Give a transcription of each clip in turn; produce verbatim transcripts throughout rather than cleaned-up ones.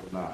now.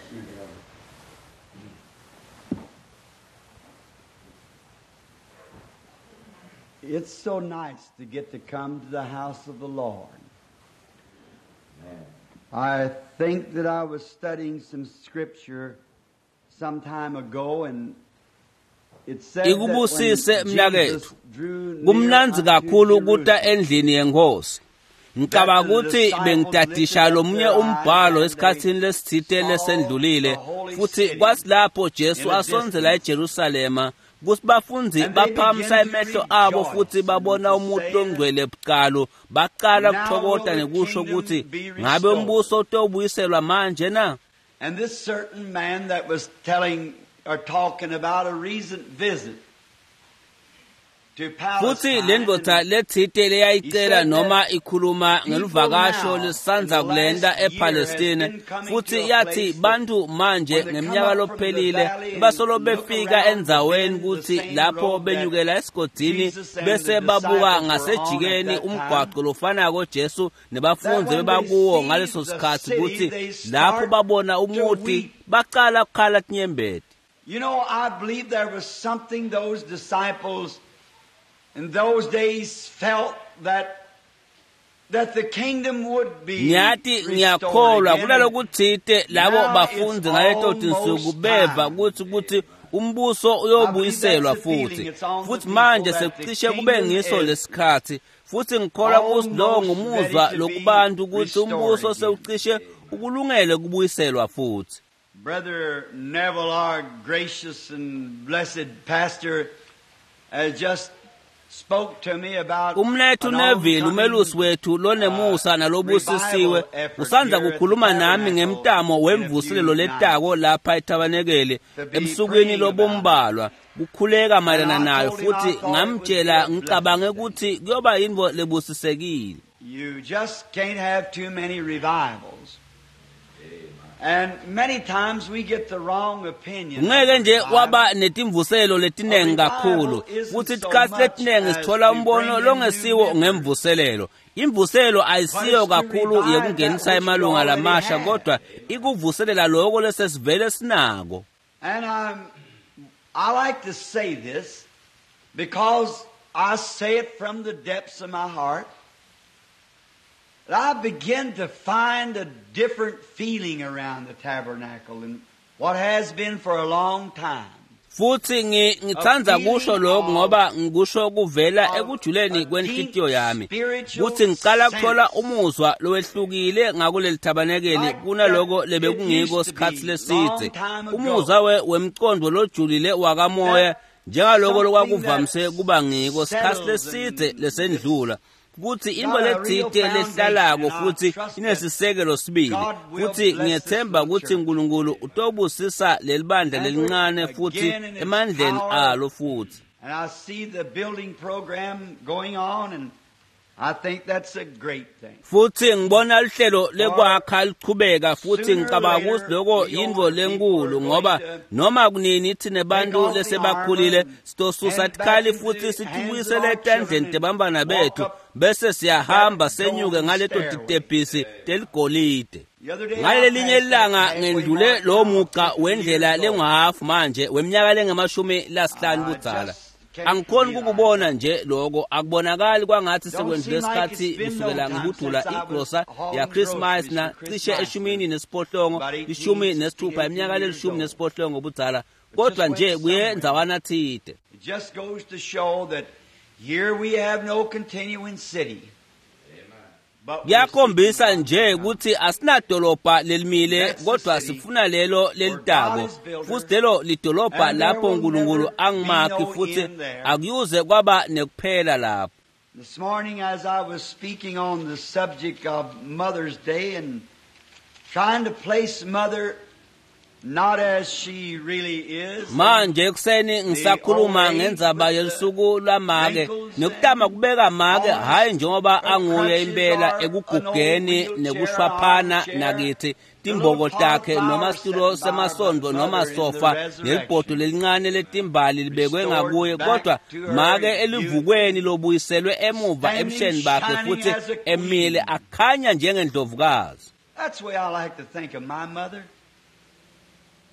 It's so nice to get to come to the house of the Lord. Amen. I think that I was studying some scripture some time ago, and it said that when Ikubusise mnakethu Jesus drew near kumnanzi unto kakhulu ukuta Jerusalem, endlini yenkosi. Ngicaba ukuthi bengitadisha lomnye umbhalo esikhathini lesithite lesendlulile futhi kwasilapho Jesu asonzela eJerusalema kuthi bafundzi baphamisa emehlo abo futhi babona umuntu ongcwele ebucalo baqala ukuthokoza nekusho ukuthi ngabe umbuso utobuyiselwa manje na. and this certain man that was telling or talking about a recent visit to futhi Palestine, lendoda lethite leyayicela noma ikhuluma ngeluvakasho lisanza kulenda ePalestine futhi yathi bantu manje ngeminyaka lophelile basolo befika enzaweni ukuthi lapho benyukela esigodini bese babuka ngasejikeni umgwaqo lofana koJesu nebafundzi bebakuwo ngaleso sikhathi ukuthi lapho babona umuti baqala ukukhala tinyembeti. you know, I believe there was something those disciples in those days felt that that the kingdom would be Nyati restored ngiyakholwa again. kulalokuthite labo Now bafundzi it's ngaleto tinsuku almost beva time. ukuthi ukuthi umbuso uyobuyiselwa futhi futhi manje sekucishe kube ngiso lesikhathi futhi ngikholwa ukuthi lo ngumuzwa lokubantu ukuthi umbuso sewucishe ukulungele kubuyiselwa futhi. Brother Neville, our gracious and blessed pastor, has just spoke to me about Umnethu an Neville oncoming, umelusi wethu lonemusa nalobusisiwe usanda kukhuluma nami ngemtamo wemvuselelo letako lapha eTabanekele ebusukwini lobombalwa kukhuleka mayelana nayo futhi ngamtshela ngicabange ukuthi kuyoba yinvo lebusisekile. You just can't have too many revivals. And many times we get the wrong opinion. Ngeke nje waba netimvuselo letinengi kakhulu futhi tikhathi letinengi sithola umbono longesiwo ngemvuselelo. Imvuselelo ayisiyo kakhulu yekungenisa emalunga lamasha kodwa ikuvuselela lokho lesesivele sinako. And I'm, I like to say this because I say it from the depths of my heart. I begin to find a different feeling around the tabernacle than what has been for a long time. Futhi ngithanda kusho lokho ngoba ngikusho kuvela ekujuleni kwenhlitiyo yami. Futhi ngiqala kuthola umuzwa lowehlukile ngakuleli tabanekeli kunaloko lebekungiko sikhathi lesithe. Umuzwa we wemcondo lojulile wakamoya njengaloko lokwakuvamise kuba ngiko sikhathi lesithe lesendlula. Kuthi into lethite lehlalako futhi inesisekelo sibili futhi ngiyethemba ukuthi uNkulunkulu utobusisa lelibandla lelincane futhi emandleni alo futhi. And I see the building program going on, and I think that's a great thing. Futhi ngibona lihlelo lekwakha liqhubeka futhi ngicabanga ukuthi lokho yinvo lenkulu ngoba noma kunini ithi nebantu lesebakhulile sitosusa tikhali futhi sithibuyisele etandleni tebambana bethu bese siyahamba senyuke ngaleto titebhisi teligolide. Ngalelinye ilanga ngendlule lo muqa wendlela lengahafu manje weminyaka lengamashumi lasihlanu budzala. Angikhoni ukubona nje lokho akubonakali kwangathi sekwendlule isikhathi kusukela ngibudula igrosa ya Christmas na cishe eshumini nesiphohlongo ishumi nesithupha iminyaka lelishumi nesiphohlongo budzala kodwa nje kuyenza wanathide. It just goes to show that here we have no continuing city. Yakhombisa nje ukuthi asinadolobha lelimile kodwa sifuna lelo lelitako futhi lelo lidolobha lapho uNkulunkulu angimaki futhi akuyuze kwaba nekuphela lapho. This morning as I was speaking on the subject of Mother's Day and trying to place Mother not as she really is. Manje kuseni ngisakhuluma ngendzaba yelisuku lamake nekutama kubeka make hayi njengoba anguye impela ekugugeni nekushwaphana nakithi timboko takhe noma situlo semasondo noma sofa nelibhodo lelincane letimbali libekwe ngakuye kodwa make elivukweni lobuyiselwe emuva ebusheni bakhe futhi emile akhanya njengendlovukazi. That's the way I like to think of my mother.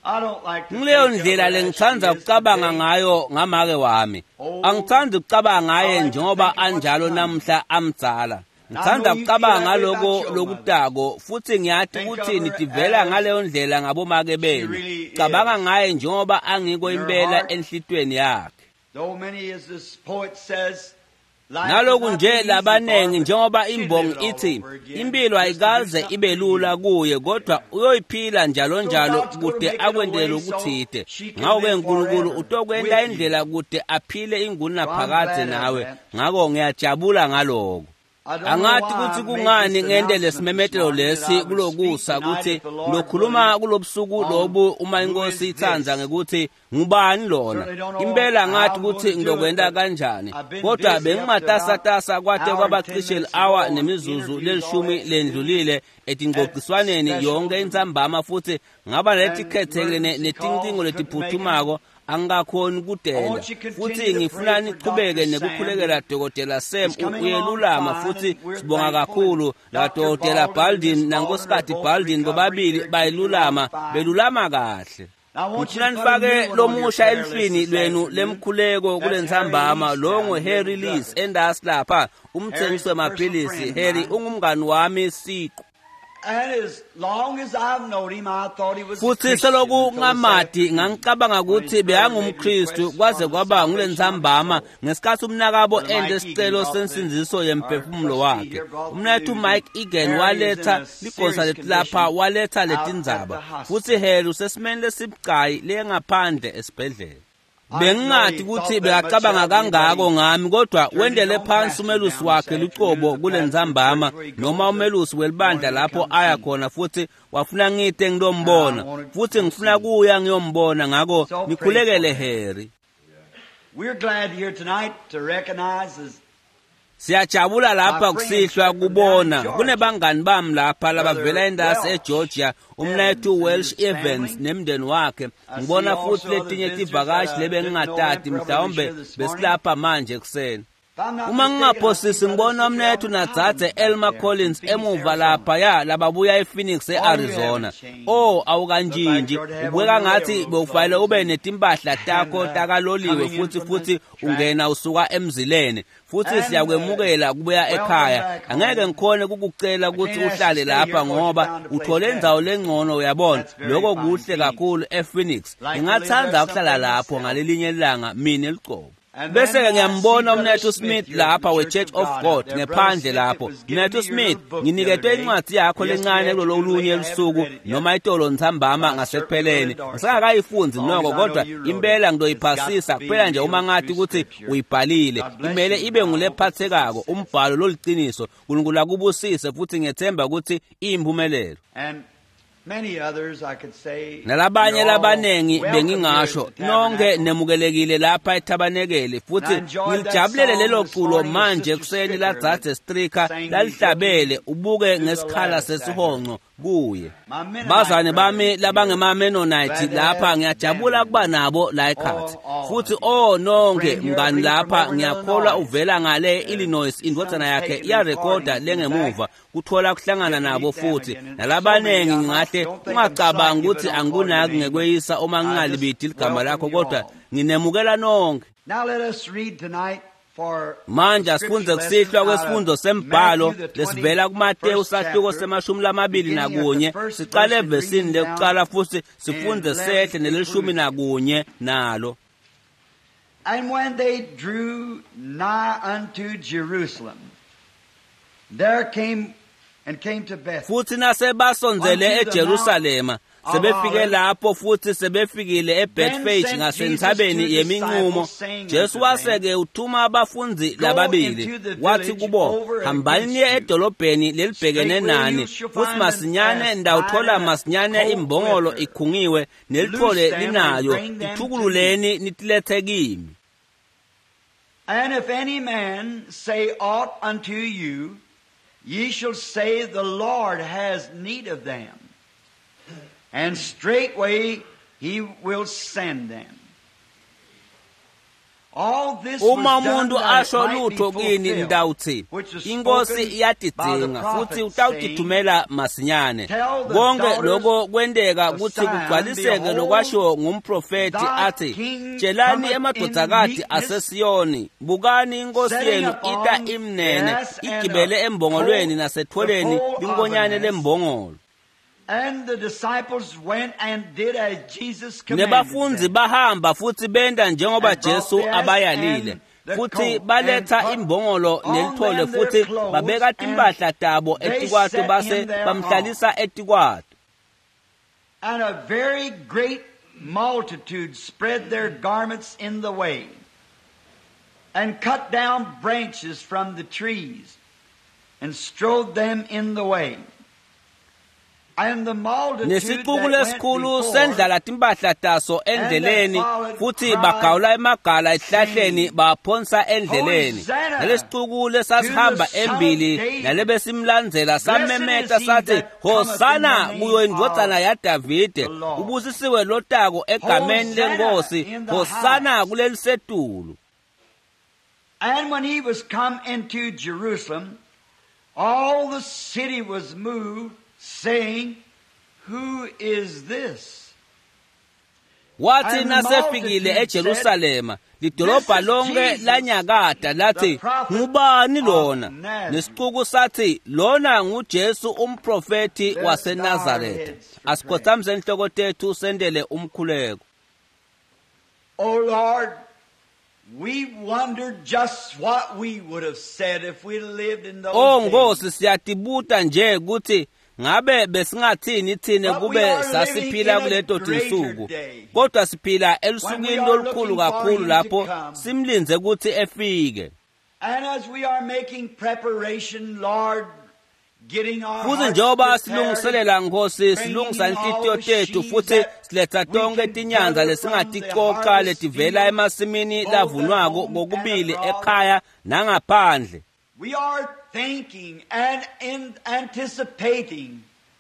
I don't like to Ngileyo think of ndlela her lengithanda as she is ukucabanga today. ngayo ngamake wami. Angithandi ukucabanga ngaye njengoba anjalo namhla amdzala. Ngithanda ukucabanga ngaloko lokutako futhi ngiyathi ukuthi nidivela ngaleyo ndlela ngabomake benu. Cabanga ngaye njengoba angikho impela enhlitweni yakhe. Though many as this poet says, life Naloku is nje not easy labanengi for njengoba her. She imbongi lived all ithi over again. impilo ayikaze ibe lula kuye kodwa uyoyiphila njalo njalo kude akwendele ukuthide. Ngakho-ke uNkulunkulu utokwenda indlela kude aphile inguna phakathi nawe. Ngakho ngiyajabula ngaloko. Angathi ukuthi kungani ngende lesimemetelo lesi kulokusa ukuthi lokhuluma kulobusuku lobu uma inkosi ithanza ngekuthi ngubani lona. Impela ngathi ukuthi ngizokwenda kanjani. Kodwa bengimatasatasa kwade kwabacishe i-hour nemizuzu lelishumi lendlulile etingqoqiswaneni yonke intsambama futhi ngaba netikhethekile netincingo letiphuthumako angakhoni kudela futhi ngifuna niqhubeke nekukhulekela Dokotela Sam uyelulama futhi sibonga kakhulu la Dokotela Baldwin nankosikazi Baldwin bobabili bayilulama belulama kahle. Ngifuna nifake lomusha elifini lwenu lemkhuleko kulensambama lo nguHarry Lees endasi lapha umthengisi wemaphilisi. Harry ungumngani wami siqu. And as long as I've known him, I thought he was a Futhi Christian. seloku So ngamadi sad. ngangicabanga ukuthi beyangumKristu kwaze kwaba ngulenzambama ngesikhathi umnakabo ende sicelo sensinziso yemphefumulo wakhe. Umnethu Mike Egan waletha ligosa letilapha waletha letindzaba futhi Harry usesimeni lesibucayi lengaphandle esibhedlela. Bengingathi ukuthi bekacabanga kangako ngami kodwa wendele phansi umelusi wakhe licobo kulenzambama noma umelusi welibandla lapho aya khona futhi wafuna ngite ngilombona futhi ngifuna kuya ngiyombona ngako nikhulekele Harry. We're glad here tonight to recognize as Siyajabula lapha kusihlwa kubona kunebangani bami lapha labavela endasi eGeorgia umnethu Welsh Evans nemndeni wakhe ngibona futhi letinye tivakashi lebengingatati mhlawumbe besilapha manje kuseni. Uma ngingaphosisi ngibona umnethu nadzadze Elma Collins emuva lapha ya lababuya ePhoenix eArizona. Oh awukanjinji ubeka ngathi bewufayile ube netimpahla takho takaloliwe futhi futhi ungena usuka emzileni futhi siyakwemukela kubuya ekhaya. Angeke ngikhone kukucela ukuthi uhlale lapha ngoba uthole indzawo lengcono uyabona lokho kuhle kakhulu ePhoenix. Ngingathanda ukuhlala lapho ngalelinye ilanga mina eliqobo. Bese ngiyambona umnethu Smith lapha weChurch of God ngephandle lapho. Mnethu Smith nginiketwe incwadi yakho lencane kulolunye elisuku noma itolo nthambama ngasekupheleni. Ngisakakayifunzi noko kodwa impela ngizoyiphasisa kuphela nje uma ngathi ukuthi uyibhalile. Imele ibe ngulephathekako umbhalo loliqiniso. uNkulunkulu akubusise futhi ngethemba ukuthi iyimpumelelo. many others I could say. Nalabanye labanengi bengingasho nonke nemukelekile lapha eTabanekele futhi ngijabulele lelo culo manje kuseni ladzadze Strika lalihlabele ubuke ngesikhala sesihonqo kuye. Bazane bami labangema Mennonite lapha ngiyajabula kuba nabo la ekhaya futhi oh nonke mngani lapha ngiyakholwa uvela ngale Illinois indodana yakhe iyarekoda lengemuva kuthola kuhlangana nabo futhi nalabanengi ngahle ungacabanga ukuthi angunaki ngekweyisa uma ngingalibidi igama lakho kodwa nginemukela nonke. Now let us read tonight for manje asifunze kusihlwa kwesifundo sembhalo lesivela kuMateyu sahluko semashumi lamabili nakunye siqale evesini lekuqala futhi sifunze sehle nelishumi nakunye nalo. And when they drew nigh unto Jerusalem, there came and came to Bethany. Futhi nasebasonzele eJerusalema sebefike lapho futhi sebefikile eBethphage ngasentabeni yeminqumo. Jesu waseke uthuma abafunzi lababili wathi kubo hambani niye edolobheni lelibhekene nani futhi masinyane ndawuthola masinyane imbongolo ikhungiwe nelithole linayo ithukululeni nitilethe kimi. And if any man say aught unto you, ye shall say, the Lord has need of them, and straightway he will send them. All this uma was done umuntu that it asho might be lutho kini fulfilled, ndawuthi which was inkosi spoken by the iyadidinga prophet, futhi utawutithumela masinyane Tell the konke daughters lokho kwendeka of ukuthi Zion, kugcwaliseke behold, lokwasho ngumprofeti thy athi king tshelani cometh emadodakazi in meekness, asesiyoni bukani inkosi setting yenu upon ita imnene ass and igibele a embongolweni foal, nasetholeni the foal of linkonyane an ass. lembongolo. And the disciples went and did as Jesus commanded Nebafunzi them. bahamba futhi benda njengoba And brought Jesu the ass abayalile and the futhi colt, baletha and put imbongolo on nelithole them their futhi clothes, babeka and timpahla tabo they etikwato set base him thereon. bamhlalisa etikwato. And a very great multitude spread their garments in the way, and cut down branches from the trees, and strewed them in the way. And the multitude Nesixuku that went lesikhulu before, sendlala timpahla taso endleleni futhi bagawula emagala esihlahleni baphonsa endleleni. Nalesixuku lesasihamba embili nalebesimlandzela samemeta sathi Hosana kuyo indvodzana yaDavide ubusisiwe lotako egameni lenkosi Hosana kulelisetulu. And when he was come into Jerusalem, all the city was moved, saying, Who is this? Wathi And the nasefikile multitude eJerusalema lidolobha This is lonke Jesus, lanyakata lathi the prophet ngubani of lona Nazareth. nesixuku sathi lona nguJesu umprofeti Let waseNazaretha. our heads for Asikhothamze inhloko tethu sendele umkhuleko. Oh Lord, we wondered just what we would have said if we lived in those Oh days. Nkosi siyatibuta nje ukuthi ngabe besingathini thine But we kube are living sasiphila in a kuleto greater tinsuku day. kodwa siphila When elusukwini we are lolukhulu looking for kakhulu him lapho to come. simlinze ukuthi efike. And as we are making preparation, Lord, getting our futhi hearts njengoba prepared, silungiselela Nkosi silungisa inhlitiyo tethu futhi siletha tonke tinyanza lesingaticoca letivela emasimini lavunwako kokubili ekhaya nangaphandle. we are thinking and in anticipating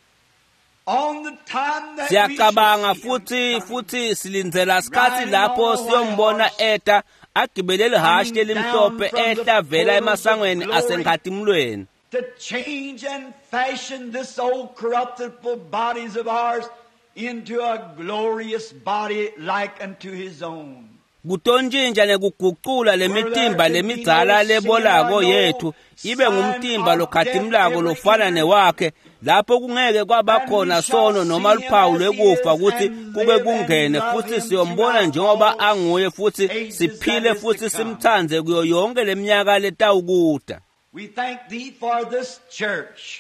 on the time that we Siyacabanga shall see him futhi coming. futhi silindzela sikhatsi lapho siyombona eta agibelele hashi lelimhlophe ehla vela emasangweni asenkatimlweni. To change and fashion this old corruptible bodies of ours into a glorious body like unto his own. Kutontshintsha nekugucula lemitimba lemidzala lebolako yethu ibe ngumtimba lokhatimlako lofana newakhe lapho kungeke kwabakhona sono noma luphawu lwekufa ukuthi kube kungene futhi siyombona njengoba anguye futhi siphile futhi simthandze kuyo yonke leminyaka letawukuda. We thank thee for this church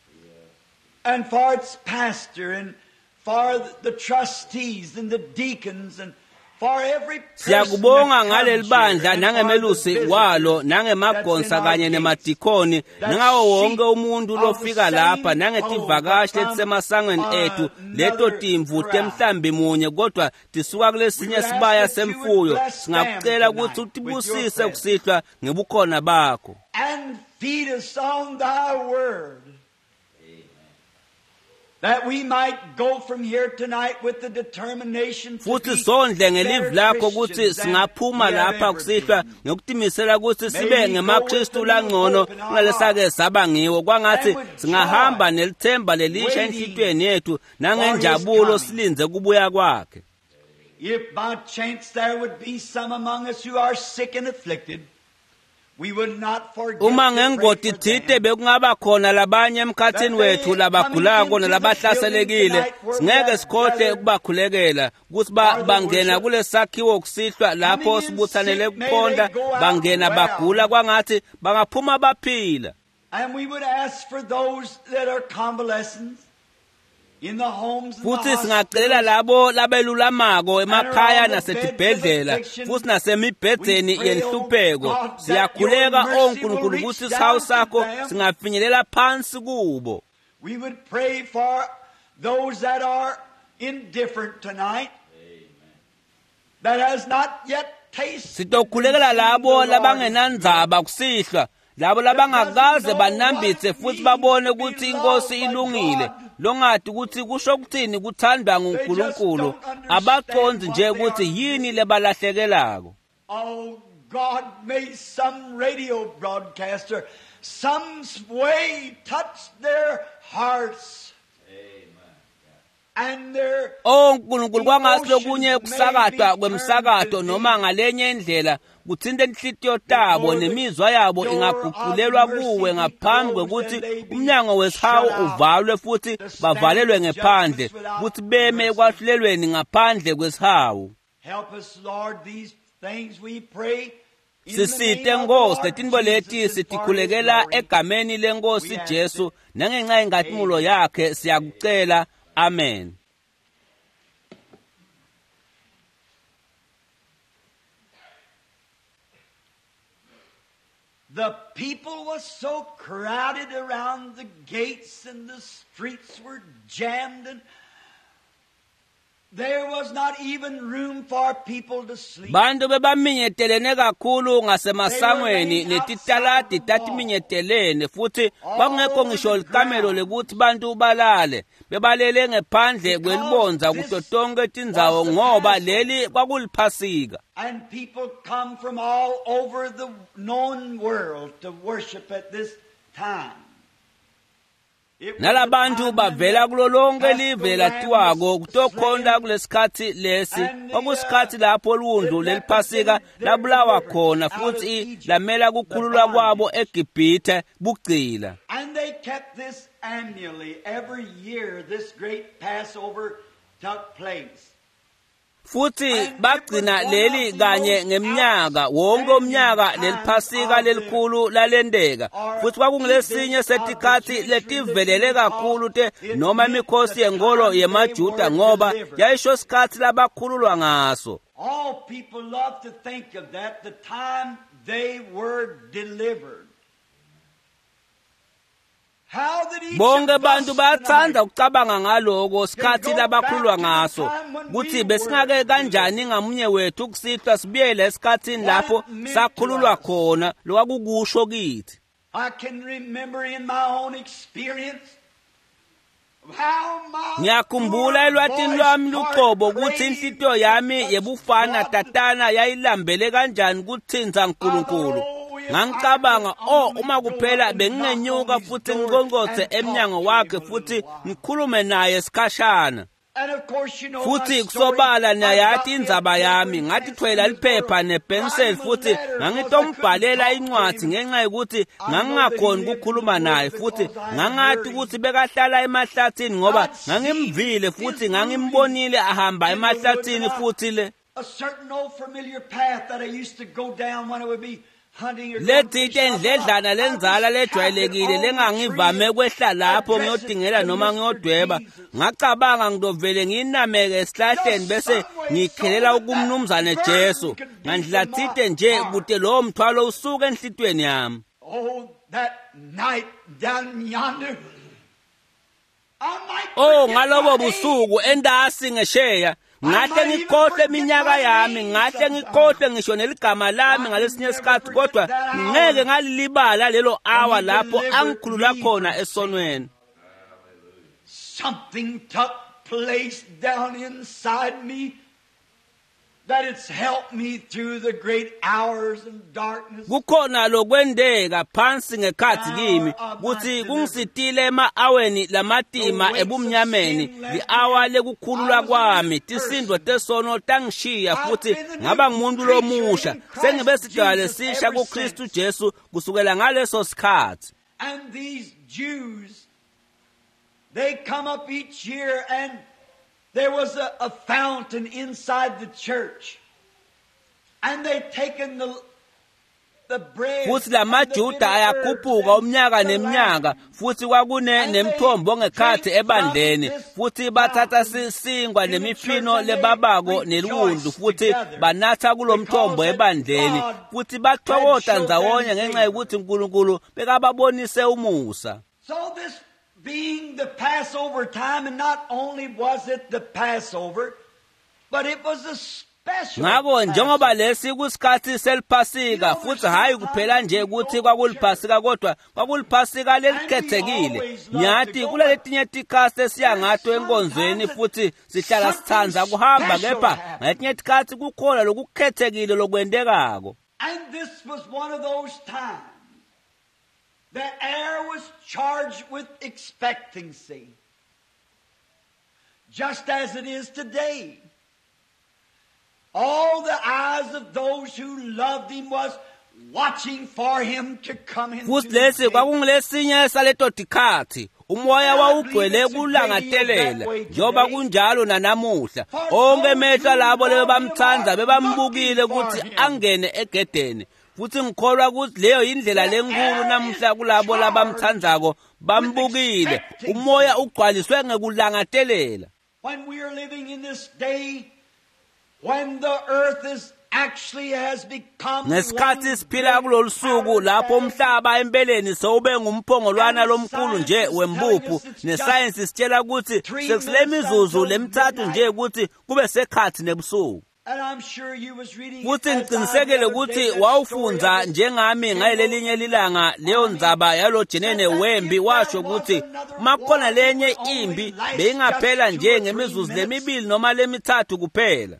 and for its pastor and for the trustees and the deacons and for every person Siyakubonga that ngaleli comes bandla here and for nangemelusi the walo visitors nangemagonsa that's in our kanye gates. nemadikoni nangawo wonke umuntu Of lofika the lapha same nangetivakashi hope letisemasangweni from ethu another leto timvu crowd. temhlambi munye kodwa tisuka kulesinye We would sibaya ask that you semfuyo would bless singakucela them ukuthi tonight with your utibusise presence. kusihlwa ngebukhona bakho And feed us on thy word. That we might go from here tonight with the determination to futhi be sondle ngelivi better lakho ukuthi Christians than singaphuma we have lapha ever kusihlwa been. ngokutimisela ukuthi May sibe we go ngemakristu with the new langcono hope in our kunalesake hearts. saba ngiwo kwangathi And with singahamba joy, nelithemba lelisha waiting enhlitweni yethu for nangenjabulo his coming. silinze kubuya kwakhe. If by chance there would be some among us who are sick and afflicted, we would not forget Uma to pray ngengoti for thite them. bekungaba khona labanye emkhathini wethu labagulako nalabahlaselekile singeke sikhohle ukubakhulekela ukuthi ba- bangena kulesakhiwo kusihlwa lapho sibuthanele kukhonda bangena bagula kwangathi bangaphuma baphila. And we would ask for those that are convalescent in the homes and the Futhi singacelela hospitals. labo labelulamako emakhaya nasetibhedlela futhi nasemibhedzeni yenhlupheko siyakhuleka onkulunkulu ukuthi isawu sakho singafinyelela phansi kubo. We would pray for those that are indifferent tonight, that has not yet tasted Sitokhulekela labo labangenandzaba kusihlwa labo labangakaze banambitse futhi babone ukuthi inkosi ilungile longadi ukuthi kusho ukuthini kuthandwa nguNkulunkulu abaconzi nje ukuthi yini lebalahlekelako. Oh, God, may some radio broadcaster some way touch their hearts. And their Oh uNkulunkulu kwangaso kunye kusakatwa kwemsakato noma ngalenye indlela kuthinte inhlitiyo tabo nemizwa yabo ingaguqulelwa kuwe ngaphambi kwekuthi umnyango wesihawu uvalwe futhi bavalelwe ngephandle futhi beme ekwahlulelweni ngaphandle kwesihawu. help us, Lord, these things we pray. Sisite Nkosi letinto leti sitikhulekela egameni leNkosi Jesu nangenxa yenkazimulo yakhe siyakucela. Amen. The people was so crowded around the gates and the streets were jammed and there was not even room for people to sleep. Bantu bebaminyetelene kakhulu ngasemasangweni netitalati tatiminyetelene futhi kwakungekho ngisho likamelo lekuthi bantu balale bebalele ngephandle kwelibonza kuto tonke tindzawo ngoba leli kwakuliphasika. And people come from all over the known world to worship at this time. Nalabantu bavela kulo lonke live latiwako kutokhonda kulesikhathi lesi okusikhathi lapho luwundlu leliphasika labulawa khona futhi lamela kukhululwa kwabo eGibhithe bugcila. And they kept this annually. Every year this great Passover took place. Futhi bagcina leli kanye ngeminyaka wonke umnyaka leliphasika lelikhulu lalendeka futhi kwakungilesinye setikhathi letivelele kakhulu te noma imikhosi yenkolo yemaJuda ngoba yayisho isikhathi labakhululwa ngaso. All people love to think of that, the time they were delivered. Bonke bantu bayathanda ukucabanga ngaloko sikhathi labakhululwa ngaso kuthi besingake kanjani ngamunye wethu kusithwa sibuyele esikhathini lapho sakhululwa khona lokwakukusho kithi. I can remember in my own experience how my Ngiyakhumbula elwatini lwami luqobo ukuthi inhlitiyo yami yebufana tatana yayilambele kanjani kuthinza uNkulunkulu. Ngangicabanga oh uma kuphela bengingenyuka futhi ngiqonqothe emnyango wakhe futhi ngikhulume naye sikhashana. Futhi kusobala nayathi indzaba yami ngathi thwela liphepha nepensel futhi ngangitombhalela incwadi ngenxa yokuthi ngangingakhoni ukukhuluma naye futhi ngangathi ukuthi bekahlala emahlathini ngoba ngangimvile futhi ngangimbonile ahamba emahlathini futhi le a certain old familiar path that I used to go down when I would be Lethite endledlana lenzala lejwayelekile lengangivame kwehla lapho ngiyodingela noma ngiyodweba ngacabanga ngidovele nginameke esihlahleni bese ngikhelela ukumnumzane Jesu ngandlathite nje kude lo mthwalo usuke enhlitweni yami. Oh, that night down yonder. Oh ngalobo busuku endasi ngesheya ngahle ngikhohle iminyaka yami ngahle ngikhohle ngisho neligama lami ngalesinye isikhathi kodwa ngeke ngalilibala lelo hour lapho angikhulula khona esonweni. Something took place down inside me that it's helped me through the great hours and darkness. Kukhona lokwendeka phansi ngekhathi kimi kuthi kungisitile ema-aweni lamatima ebumnyameni li-hour lekukhulula kwami tisindwa tesono tangishiya futhi ngaba ngumuntu lomusha sengibe sidalwa lesisha kuKristu Jesu kusukela ngaleso sikhathi. And these Jews, they come up each year and there was a, a fountain inside the church. And they'd taken the, the bread. Futhi lamaJuda ayakhuphuka umnyaka neminyaka futhi kwakune nemthombo ngekhathi ebandleni futhi bathatha sisingwa nemifino lebabako neliwundu futhi banatha kulomthombo ebandleni futhi bathokoza ndzawonye ngenxa yokuthi uNkulunkulu bekababonise umusa. So this being the Passover time, and not only was it the Passover, but it was a ngakho njengoba lesi kusikhathi seliphasika futhi hayi kuphela nje ukuthi kwakuliphasika kodwa kwakuliphasika lelikhethekile nyathi kulaletinye tikhathi esiyangathi enkonzweni futhi sihlala sithanza kuhamba kepha ngetinye tikhathi kukhona lokukhethekile lokwendekako. And this was one of those times the air was charged with expectancy, just as it is today. All the eyes of those who loved him was watching for him to come in. Futhi lesi kwakungilesinye saleto tikhathi umoya wawugcwele kulangathelela njoba kunjalo nanamuhla onke emehlo labo lebe bamthanza bebambukile ukuthi angene egedeni futhi ngikholwa ukuthi leyo indlela lenkulu namuhla kulabo labamthanzako bambukile umoya ugcwaliswe ngekulangathelela. When we are living in this day when the earth is actually has become ngesikhathi siphila kulolu suku lapho umhlaba empeleni sewube ngumphongolwana lomkhulu nje wembuphu nesayensi sitshela ukuthi sekulemizuzu lemithathu nje ukuthi kube sekhathi nebusuku. Futhi ngicinisekele ukuthi wawufunza njengami ngalelinye lilanga leyo ndzaba yalo Jenene wembi washo ukuthi makhona lenye imbi beyingaphela nje ngemizuzu lemibili noma lemithathu kuphela.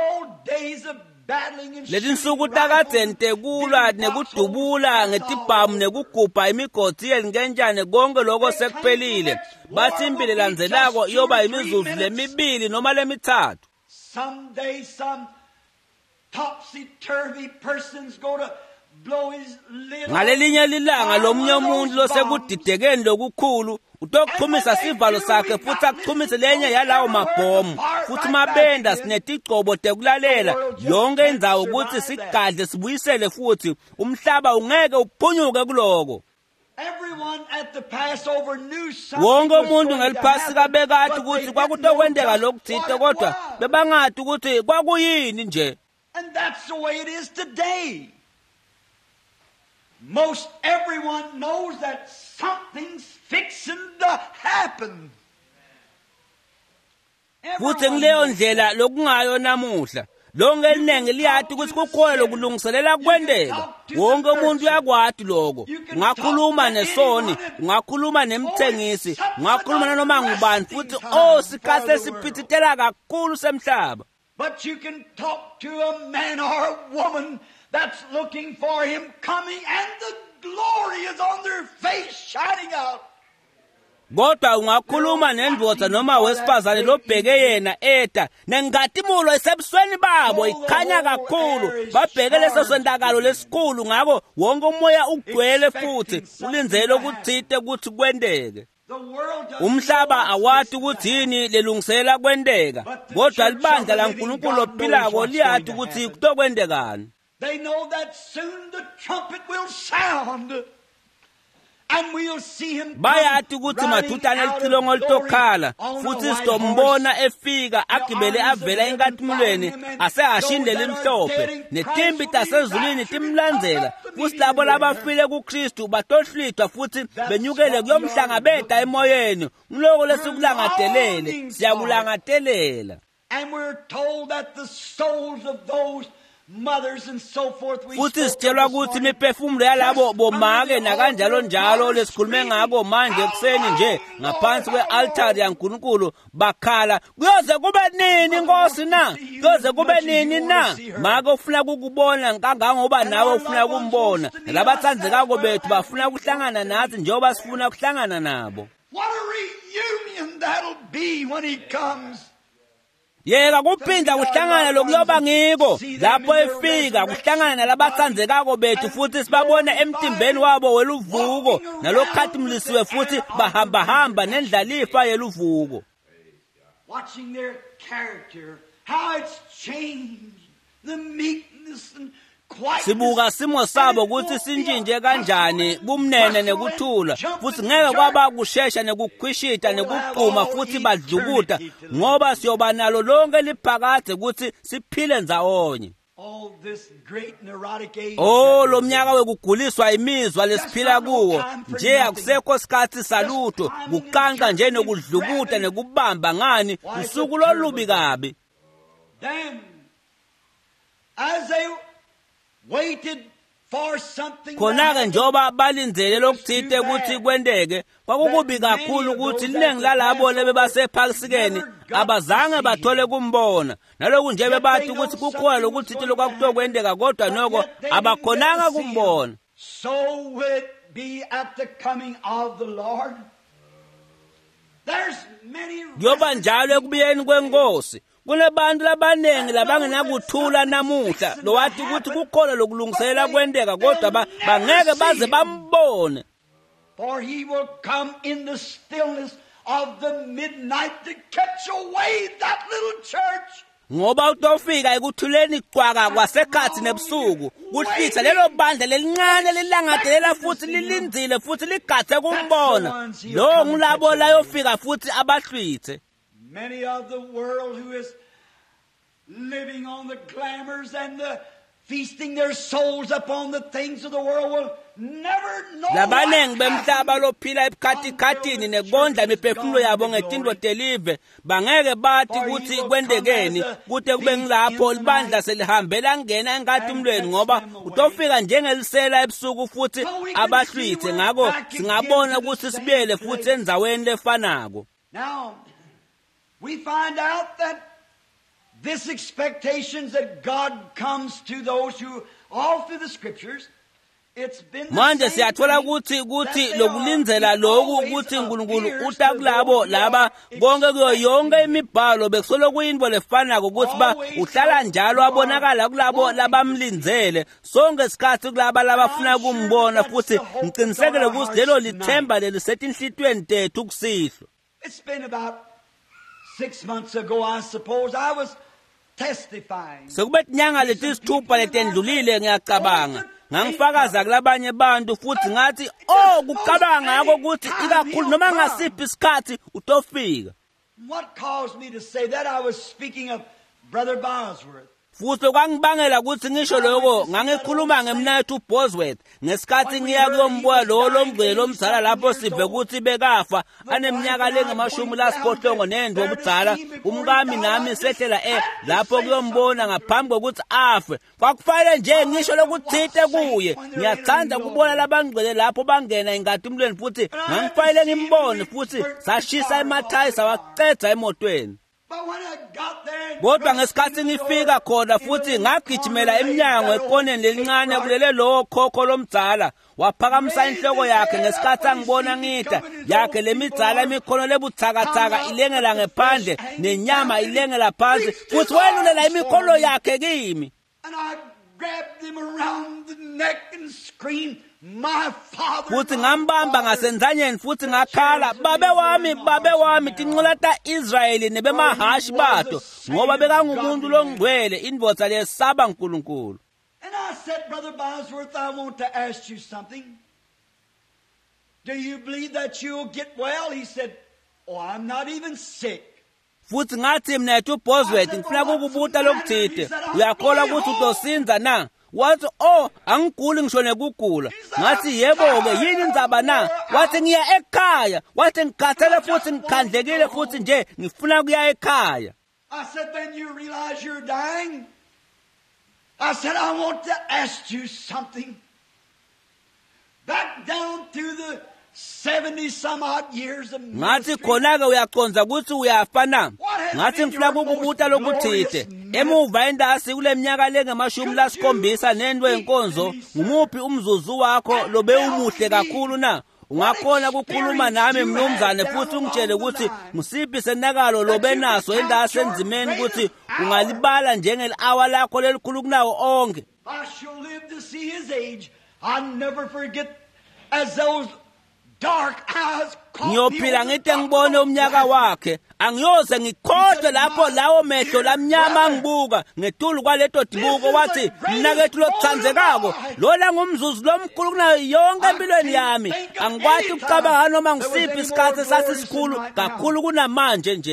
Letinsuku takadzeni tekulwa nekudubula ngetibhamu nekugubha imigodi yelinkenjane konke lokho sekuphelile bathi impilo landzelako iyoba imizuzu lemibili noma lemithathu. Someday some topsy-turvy person's going to blow his lid. Ngalelinye lilanga lomunye umuntu losekudidekeni lokukhulu utokuqhumisa sivalo sakhe futhi akuqhumise lenye yalawo mabhomu futhi mabenda sinetigcobo tekulalela yonke indzawo ukuthi sigadle sibuyisele futhi umhlaba ungeke uphunyuke kuloko. Everyone at the Passover knew something. Wonke umuntu ngeliphasika bekathi ukuthi kwakutokwendeka lokuthite kodwa bebangathi ukuthi kwakuyini nje. And that's the way it is today. Most everyone knows that something's fixing to happen. Futhi ngileyo ndlela lokungayo namuhla. Lonke elinenge liyathi ukuthi kukhona lokulungiselela kwendeka. Wonke umuntu uyakwati lokho. Ungakhuluma nesoni, ungakhuluma nemthengisi, ungakhuluma nanoma ngubani futhi oh sikhathi esiphithitela kakhulu semhlaba. But you can talk to a man or a woman that's looking for him coming and the glory is on their face shining out. Kodwa ungakhuluma nendoda noma wesifazane lobheke yena eta nengatimulo esebusweni babo ikhanya kakhulu babheke leso sendakalo lesikhulu ngako wonke umoya ugcwele futhi ulinzele ukuthite ukuthi kwendeke. Umhlaba awathi ukuthi yini lelungisela kwendeka kodwa libandla laNkulunkulu lophilako liyathi ukuthi kutokwendekani. They know that soon the trumpet will sound. And we'll see him bayathi ukuthi mathutane licilongo litokhala futhi sitombona efika agibele avela enkathimulweni asehashindele imhlophe netimbi tasezulwini timlandzela futhi labo labafile kuKristu batohlithwa futhi benyukele kuyomhlangabeta emoyeni ngiloko lesikulangadelele siyakulangadelela. And we're told that the souls of those mothers and so forth we futhi sitshelwa ukuthi imiphefumulo yalabo bomake nakanjalo njalo lesikhulume ngako manje ekseni nje ngaphansi kwealtari yaNkulunkulu bakhala kuyoze kube nini Nkosi na kuyoze kube nini na make ufuna ukukubona kangangoba nawe ufuna ukumbona labathandzekako bethu bafuna ukuhlangana nathi njengoba sifuna ukuhlangana nabo. What a reunion that'll be when he comes. Yeka kuphinda kuhlangana lokuloba ngiko lapho efika kuhlangana nalabathandzekako bethu futhi sibabone emtimbeni wabo weluvuko nalokhathimlisiwe futhi bahamba hamba nendlalifa yeluvuko. Watching their character, how it's changed, the meekness and sibuka simo sabo ukuthi sinjinje kanjani bumnene nekuthula futhi ngeke kwaba kushesha nekukhwishita nekuqhuma futhi badlukuta ngoba siyoba nalo lonke liphakade ukuthi siphile ndzawonye. Oh lo mnyaka wekuguliswa imizwa lesiphila kuwo nje akusekho sikhathi salutho kuqanqa nje nokudlukuta nekubamba ngani usuku lolubi kabi. as they waited for something khona-ke njengoba balindele lokuthite ukuthi kwendeke kwakukubi kakhulu ukuthi liningi lalabo lebe basephalsikeni abazange bathole kumbona naloku nje bebathi ukuthi kukhona lokuthite lokwakutokwendeka kodwa noko abakhonanga kumbona. So will it be at the coming of the Lord. There's many yoba njalo ekubuyeni kwenkosi kunebantu labaningi labangenakuthula namuhla lowathi ukuthi kukhona lokulungiselela kwendeka kodwa bangeke baze bambone. For he will come in the stillness of the midnight to catch away that little church. Ngoba utofika ekuthuleni qwaka kwasekhathi nebusuku kuhlitha lelo bandla lelincane lilangadelela futhi lilindzile futhi ligathe kumbona lo ngulabo la yofika futhi abahlwithe. Many of the world who is living on the glamours and the feasting their souls upon the things of the world will never know. Labanengi bemhlaba lophila ebukhati-khathini nekondla imiphefumulo yabo ngetinto telive bangeke bathi ukuthi kwendekeni kude kube ngilapho libandla selihambela ngena enkathumlweni ngoba utofika njengelisela ebusuku futhi abahlwithe ngako singabona ukuthi sibuyele futhi endzaweni lefanako. Now we find out that this expectations that God comes to those who all through the scriptures it's been manje siyathola ukuthi ukuthi lokulindzela lokhu ukuthi uNkulunkulu uta kulabo laba bonke kuyo yonke imibhalo bekusolo kuyinto lefanako ukuthi ba uhlala njalo abonakala kulabo labamlindzele sonke isikhathi kulaba labafuna kumbona futhi ngicinisekele ukuthi lelo lithemba lelisetinhlitweni tethu kusihlo. It's been about six months ago, I suppose, I was testifying. Sekubet nyanga letisithupha letendlulile ngiyacabanga. Ngangifakaza kulabanye bantu futhi ngathi oh kucabanga ngako ukuthi ikakhulu noma ngasiphi isikhathi utofika. What caused me to say that? I was speaking of Brother Bosworth. Futhi kwangibangela ukuthi ngisho lokho ngangikhuluma ngemnathu uBosworth ngesikhathi ngiya kuyombuka lo lomgcelo omdala lapho sive ukuthi bekafa aneminyaka lengamashumi lasiphohlongo nendwe obudala umkami nami sehlela eh lapho kuyombona ngaphambi kokuthi afe kwakufanele nje ngisho lokuthite kuye ngiyathanda kubona labangcwele lapho bangena ingathumlweni futhi ngangifanele ngimbone futhi sashisa emathayi sawaqedza emotweni. Kodwa ngesikhathi ngifika khona futhi ngagijimela eminyango ekoneni lelincane kulele lo khokho lomdzala waphakamisa inhloko yakhe ngesikhathi angibona ngita yakhe lemidzala imikhono lebuthakathaka ilengela ngephandle nenyama ilengela phansi futhi welulela imikhono yakhe kimi. And I grabbed him around the neck and screamed, my father. Futhi ngambamba ngasenzanyeni futhi ngakhala babe wami babe wami tinqola ta Israeli nebemahashi bato ngoba bekangumuntu longcwele indvodza lesaba uNkulunkulu. And I said, Brother Bosworth, I want to ask you something. Do you believe that you'll get well? He said, oh, I'm not even sick. Futhi ngathi mina ethi uBosworth ngifuna ukubuta lokuthide uyakholwa ukuthi utosinza na? Wathi oh angiguli ngisho nekugula ngathi yebo-ke yini indzaba na? Wathi ngiya ekhaya wathi ngikhathele futhi ngikhandlekile futhi nje ngifuna kuya ekhaya. I said, then you realize you're dying? I said, I want to ask you something. Back down through the seventy some odd years of ngathi khona-ke uyaconza ukuthi uyafa na? Ngathi ngifuna ukubuta lokuthide emuva endasi kule minyaka lengamashumi lasikhombisa nendwe yenkonzo ngumuphi umzuzu wakho lobe umuhle kakhulu na? Ungakhona ukukhuluma nami mnumzane futhi ungitshele ukuthi musiphi senakalo lobe naso endasi enzimeni ukuthi ungalibala njengeli-hour lakho lelikhulu kunawo onke. I shall live to see his age. I'll never forget as those dark eyes caught me. Ngiyophila ngite ngibone umnyaka wakhe angiyoze ngikhohlwe lapho lawo mehlo lamnyama ngibuka ngetulu kwaleto dibuko wathi mina kethu lokuthandzekako lola ngumzuzu lomkhulu kunayo yonke empilweni yami angikwathi ukucabanga noma ngisiphi isikhathi sasisikhulu kakhulu kunamanje nje.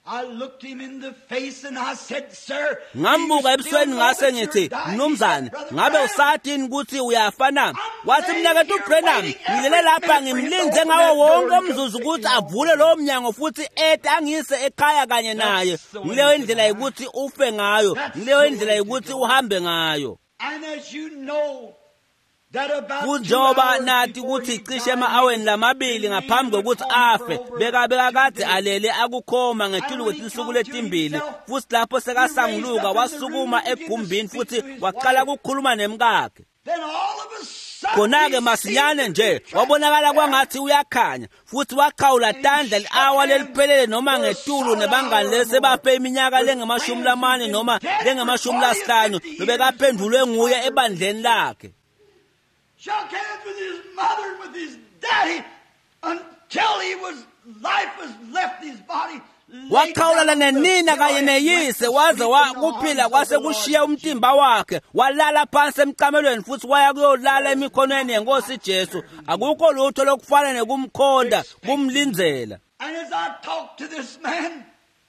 I looked him in the face and I said, "Sir, ngambuka ebusweni ngase ngithi mnumzane ngabe usathini ukuthi uyafana wathi mnakethu uBrenham ngilele lapha ngimlinze ngawo wonke umzuzu ukuthi avule lo mnyango futhi ete angise ekhaya kanye naye ngileyo indlela ukuthi ufe ngayo ngileyo indlela ukuthi uhambe ngayo." And as you know, kunjoba nathi ukuthi cishe ema-aweni lamabili ngaphambi kokuthi afe bekabeka kade alele akukhoma ngetulu kwetinsuku letimbili futhi lapho sekasanguluka wasukuma egumbini futhi waqala ukukhuluma nemkakhe. Khona-ke masinyane nje wabonakala kwangathi uyakhanya futhi wakhawula tandla li-awa leliphelele noma ngetulu nebangani lesebafe iminyaka lengemashumi lamane noma lengemashumi lasihlanu lobekaphendulwe nguye ebandleni lakhe. Shook hands with his mother and with his daddy until he was life was left his body. Wakhawulana nenina kanye neyise waze wakuphila kwase kushiya umtimba wakhe walala phansi emcamelweni futhi waya kuyolala emikhonweni yenkosi Jesu. Akukho lutho lokufana nekumkhonda kumlinzela. And as I talk to this man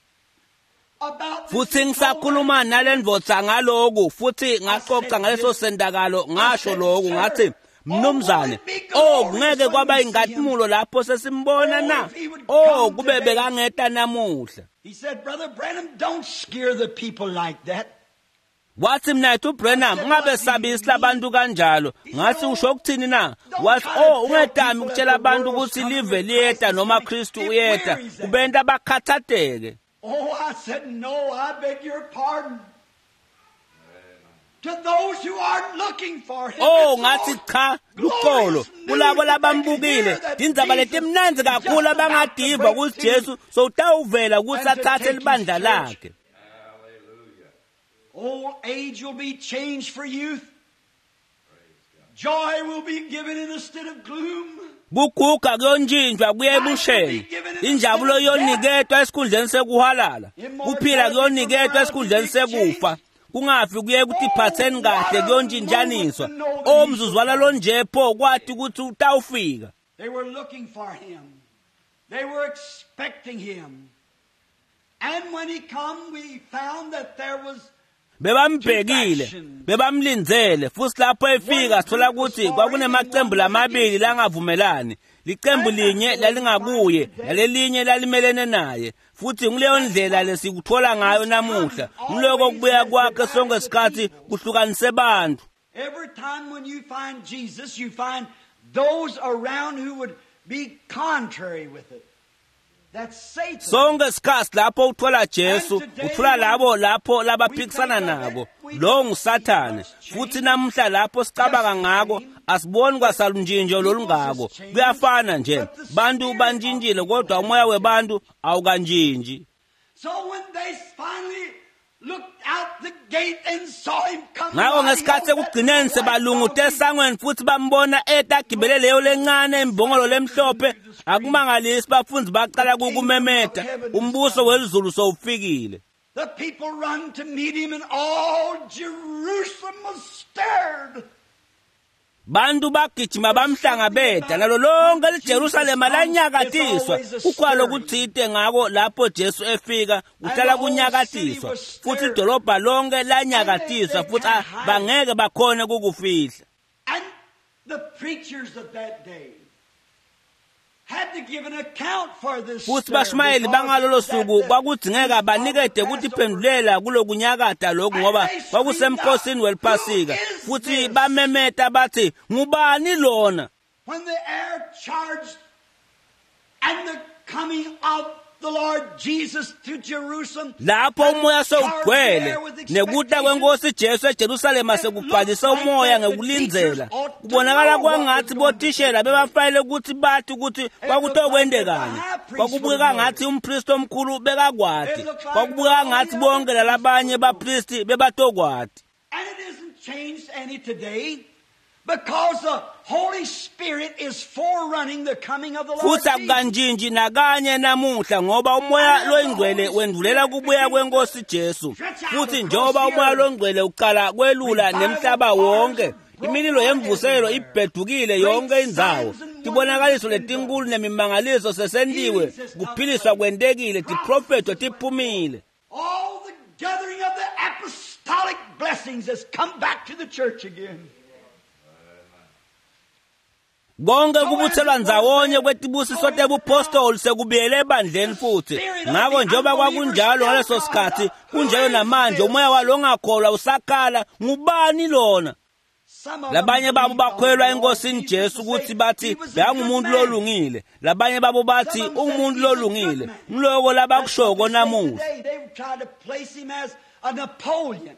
futhi ngisakhuluma nalendvodza ngaloku futhi ngaxoxa ngaleso sendakalo ngasho lokhu ngathi mnumzane oh ngeke kwaba ingathimulo lapho sesimbona na oh kube bekangeta namuhla. He said, "Brother Branham, don't scare the people like that." Wathi mnathu Branham ngabe sabisi labantu kanjalo. Ngathi usho ukuthini na? Wathi oh ungedami ukutshela abantu ukuthi live liyeta noma Kristu uyeta kubenta bakhathateke. Oh, I said, "No, I beg your pardon." To those who aren't looking for him. Oh, ngathi cha, lukholo. Kulabo labambukile. Indaba letimnanzi kakhulu abangadiva ukuthi Jesu sowutawuvela ukuthi athathe libandla lakhe. Hallelujah. Old age will be changed for youth. Joy will be given instead of gloom. Buguga kuyonjinjwa kuye ebusheni. Injabulo yoniketwa esikhundleni sekuhalala. Kuphila kuyoniketwa esikhundleni sekufa. Kungafi kuye ukuthi phatheni kahle kuyonjinjaniswa. Omzuzwana lo nje pho kwathi ukuthi utawufika. They were looking for him. They were expecting him. And when he come, we found that there was bebambhekile bebamlinzele futhi lapho efika sithola ukuthi kwakunemaqembu lamabili langavumelani. Liqembu linye lalingakuye lalelinye lalimelene naye futhi ngileyo ndlela lesikuthola ngayo namuhla ngiloko kubuya kwakhe sonke isikhathi kuhlukanise abantu. Every time when you find Jesus, you find those around who would be contrary with it. That's Satan. Sonke isikhathi lapho uthola Jesu uthola labo lapho labaphikisana nabo lo nguSathane futhi namuhla lapho sicabanga ngako asiboni kwasalunjinjo lolungako kuyafana nje bantu banjinjile kodwa umoya webantu awukanjinji. So when they finally looked out the gate and saw him come, ngako ngesikhathi ekugcineni sebalunguthe esangweni futhi bambona etagibele leyo lencane imbongolo lemhlophe akumangalisi bafundi baqala kukumemeta umbuso welizulu sowufikile. The people run to meet him and all Jerusalem was stirred. Bantu bagijima bamhlangabeza nalo lonke leJerusalem lanyakatiswa ukwalo kuthite ngako lapho Jesu efika uhlala kunyakatiswa futhi idolobha lonke lanyakatiswa futhi bangeke bakhona ukufihla. And the preachers of that day had to give an account for this. Futhi bashumayeli bangalolo suku kwakudingeka banikede ukuthi phendulela kulokunyakata lokho ngoba kwakusemkhosini weliphasika futhi bamemeta bathi ngubani lona. When the air charged and the coming of the Lord Jesus to Jerusalem, lapho umoya sowugcwele nekuta kwenkosi Jesu eJerusalem sekubhalisa umoya ngekulinzela kubonakala kwangathi bothishela bebafayile ukuthi bathi ukuthi kwakutokwendekani kwakubukeka ngathi umpriest omkhulu bekakwati kwakubukeka ngathi bonke lalabanye bapriest bebatokwati. And it isn't changed any today. Because the Holy Spirit is forerunning the coming of the Lord futhi Jesus. akukanjinji nakanye namuhla ngoba umoya loyingcwele wendulela kubuya kwenkosi Jesu futhi njoba umoya longcwele uqala kwelula nemhlaba wonke imililo yemvuselo ibhedukile yonke indzawo tibonakaliso letinkulu nemimangaliso sesendiwe kuphiliswa kwentekile tiprofeto tiphumile. All the gathering of the apostolic blessings has come back to the church again. Konke kubuthelwa ndzawonye kwetibusiso tebupostoli sekubuyele ebandleni futhi. Ngakho njengoba kwakunjalo ngaleso sikhathi kunjalo namanje umoya walongakholwa usakhala ngubani lona. Labanye babo bakholwa enkosini Jesu ukuthi bathi bengumuntu lolungile. Labanye babo bathi umuntu lolungile. Mloko labakushoko namuhla. They tried to place him as a Napoleon,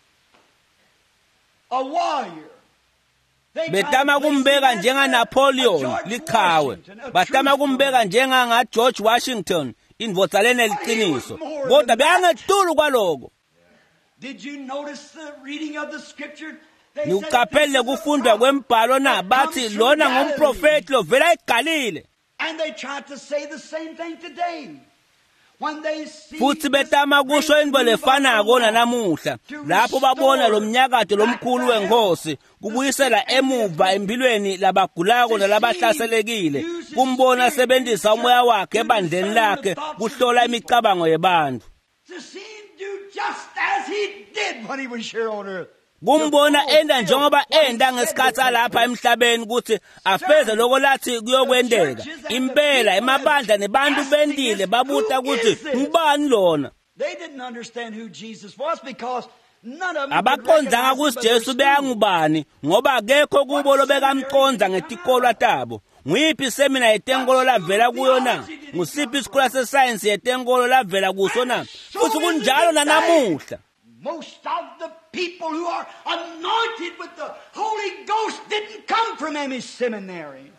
a warrior. Betama kumbeka njenga Napoleon likhawe. Batama kumbeka njenga nga George Washington indvodsalene liqiniso. Kodwa beyangetulu kwaloko. Did you notice the reading of the scripture? Nukaphele kufundwa kwembhalo na bathi lona ngumprofeti lovela eGalile. And they tried to say the same thing today. When they see futhi betama kusho into lefanako namuhla lapho babona lo mnyakato lomkhulu wenkosi kubuyisela emuva empilweni labagulako nalabahlaselekile kumbona sebenzisa umoya wakhe ebandleni lakhe kuhlola imicabango yebantu. To see him do just as he did when he was here on earth. Kumbona enda njengoba enda ngesikhathi lapha emhlabeni ukuthi afeze lokho lathi kuyokwendeka. Impela emabandla nebantu bendile babuta ukuthi ngubani lona. They didn't understand who Jesus was because none of them abaqonda ukuthi Jesu beyangubani ngoba akekho kubo lobekamqonda ngetikolwa tabo. Nguyiphi semina yetenkolo lavela kuyo na? Ngusiphi isikole sescience yetenkolo lavela kuso na? Futhi kunjalo nanamuhla. Most of the people who are anointed with the Holy Ghost didn't come from any seminary.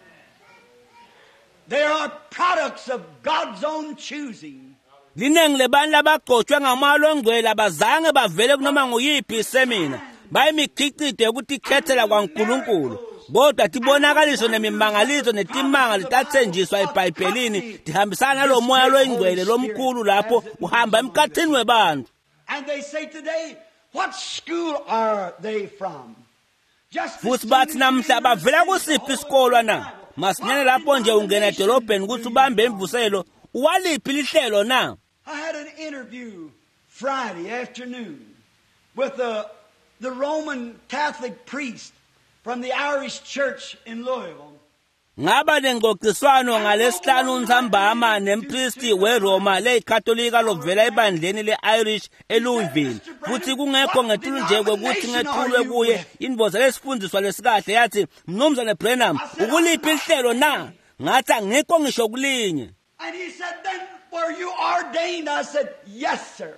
They are products of God's own choosing. Lineng lebantu labagcotshwe ngamalo ngcwele abazange bavele kunoma nguyiphi semina. Bayimikhicide ukuthi khethela kwaNkulunkulu. Kodwa tibonakaliso nemimangaliso netimanga litatsenjiswa eBhayibhelini tihambisana lo moya longcwele lomkhulu lapho uhamba emkhathini webantu. And they say today, what school are they from? Just futhi bathi namhla bavela kusiphi isikolo na? Masinyane lapho nje ungena edolobheni ukuthi ubambe imvuselo uwaliphi lihlelo na? I had an interview Friday afternoon with the, the Roman Catholic priest from the Irish church in Louisville. Ngaba nengoqiswano ngalesihlanu nsambama nempristi weRoma leKatolika lovela ebandleni leIrish eLouisville futhi kungekho ngetulu nje kwekuthi ngethulwe kuye indvodza lesifundiswa lesikahle yathi mnumzane Branham ukuliphi ihlelo na ngathi angikho ngisho kulinye. And he said, then were you ordained? I said, yes sir.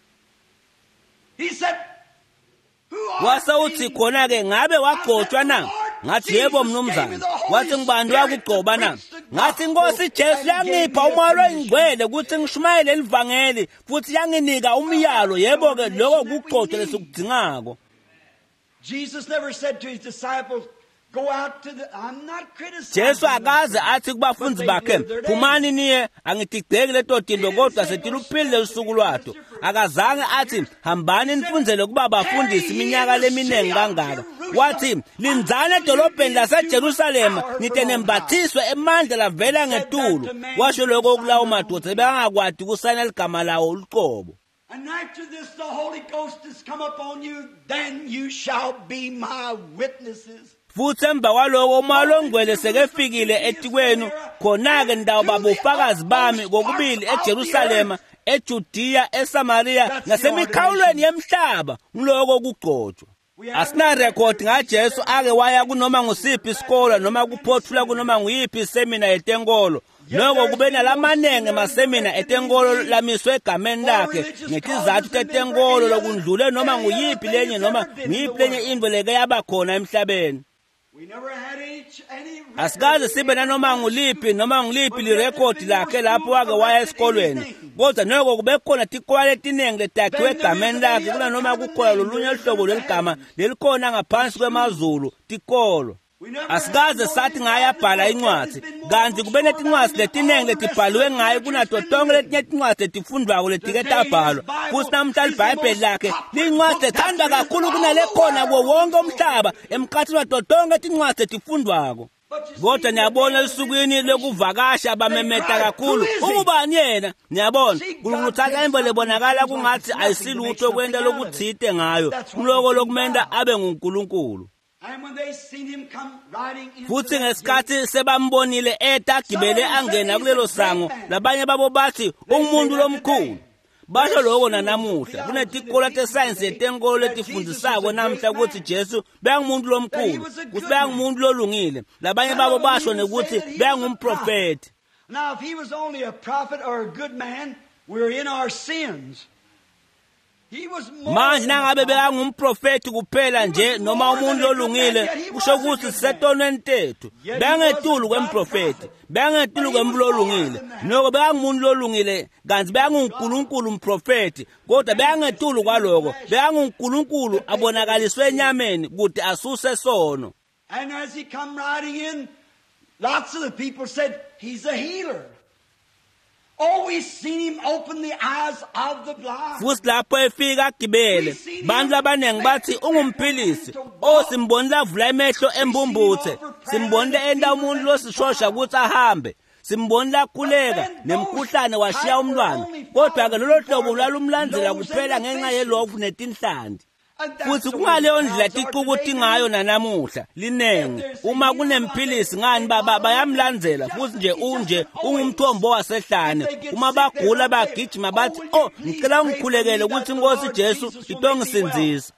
He said, wasa uthi khona ke ngabe wagcotshwa na? Ngathi yebo mnumzane. Wathi ngibani wakugcoba na? Ngathi inkosi Jesu yangipha umoya oyingcwele ukuthi ngishumayele livangeli futhi yanginika umyalo yebo ke lokho kugcotshwa lesikudingako. Jesus never said to his disciples, go out to the, I'm not criticizing. Jesu akaze athi kubafundi bakhe phumani niye angitigceki letotindo kodwa setiluphile usuku lwato. Akazange athi hambani nifunzele kuba bafundisi iminyaka leminengi kangaka. Wathi linzane edolobheni laseJerusalema nite nembathiswe emandla lavela ngetulu. Washo lokho okulawo madoda bengakwadi kusayina ligama lawo uqobo. And after this the Holy Ghost has come upon you, then you shall be my witnesses. Futhi emva kwaloko umoya ongcwele sekefikile etikwenu khona-ke ndawo babufakazi bami kokubili eJerusalema eJudiya eSamariya nasemikhawulweni yemhlaba ngiloko kugcotshwa. Asina record ngaJesu ake waya kunoma ngusiphi isikole noma kuphothula kunoma nguyiphi isemina yetenkolo. Noko kube nalamanenge masemina etenkolo lamiswe egameni lakhe ngetizathu tetenkolo lokundlule noma nguyiphi lenye noma nguyiphi lenye into leke yaba khona emhlabeni. Asikaze sibe nanoma nguliphi noma nguliphi lirecord lakhe lapho wake waya esikolweni. Kodwa noko kube khona tikwala etinenge letakhiwe egameni lakhe kuna noma kukhona lolunye uhlobo lweligama lelikhona ngaphansi kwemazulu tikolo. Asikaze sathi ngayabhala incwadi kanti kube netincwadi letinenge letibhaliwe ngayo kunato tonke letinye tincwadi letifundwako letiketabhalwa futhi namhla iBhayibheli lakhe lincwadi ethandwa kakhulu kunalekhona kuwo wonke umhlaba emkhathini wato tonke tincwadi letifundwako. Kodwa niyabona esukwini lokuvakasha bamemeta kakhulu. Ungubani yena? Niyabona, kuluthatha imbo lebonakala kungathi ayisilutho kwenda lokuthite ngayo. Kuloko lokumenda abe nguNkulunkulu. Futhi ngesikhathi sebambonile eta gibele angena kulelo sango, labanye babo bathi umuntu lomkhulu. Basho lokho nanamuhla kunetikolo tesayensi yetenkolo letifundisako namhla ukuthi Jesu bengumuntu lomkhulu, ukuthi bengumuntu lolungile. Labanye babo basho nekuthi bengumprofeti. Now if he was only a prophet or a good man, we're in our sins. Manje nangabe bekangumprofeti kuphela nje noma umuntu lolungile kusho ukuthi sisetonweni tethu. Bengetulu kwemprofeti, bengetulu kwemlolungile. Noko bekangumuntu lolungile kanti bekanguNkulunkulu umprofeti, kodwa bengetulu kwaloko. BekanguNkulunkulu abonakaliswe enyameni ukuthi asuse sono. And as he come riding in, lots of the people said he's a healer. Oh, we've seen him open the eyes of the blind. Futhi lapho efika gibele, bantu abanengi bathi ungumphilisi. Oh, simbonile avula emehlo embumbuthe. Simbonile enda umuntu losishosha ukuthi ahambe. Simbonile akhuleka nemkhuhlane washiya umntwana. Kodwa ke lolo hlobo lalumlandzela kuphela ngenxa yelovu netinhlandi. Futhi kungaleyo ndlela tiqukuthi ngayo nanamuhla linengi. Uma kunemphilisi ngani baba bayamlandzela futhi nje unje ungumthombo wasehlane. Uma bagula bagijima bathi oh ngicela ungikhulekele ukuthi inkosi Jesu itongisinzisa.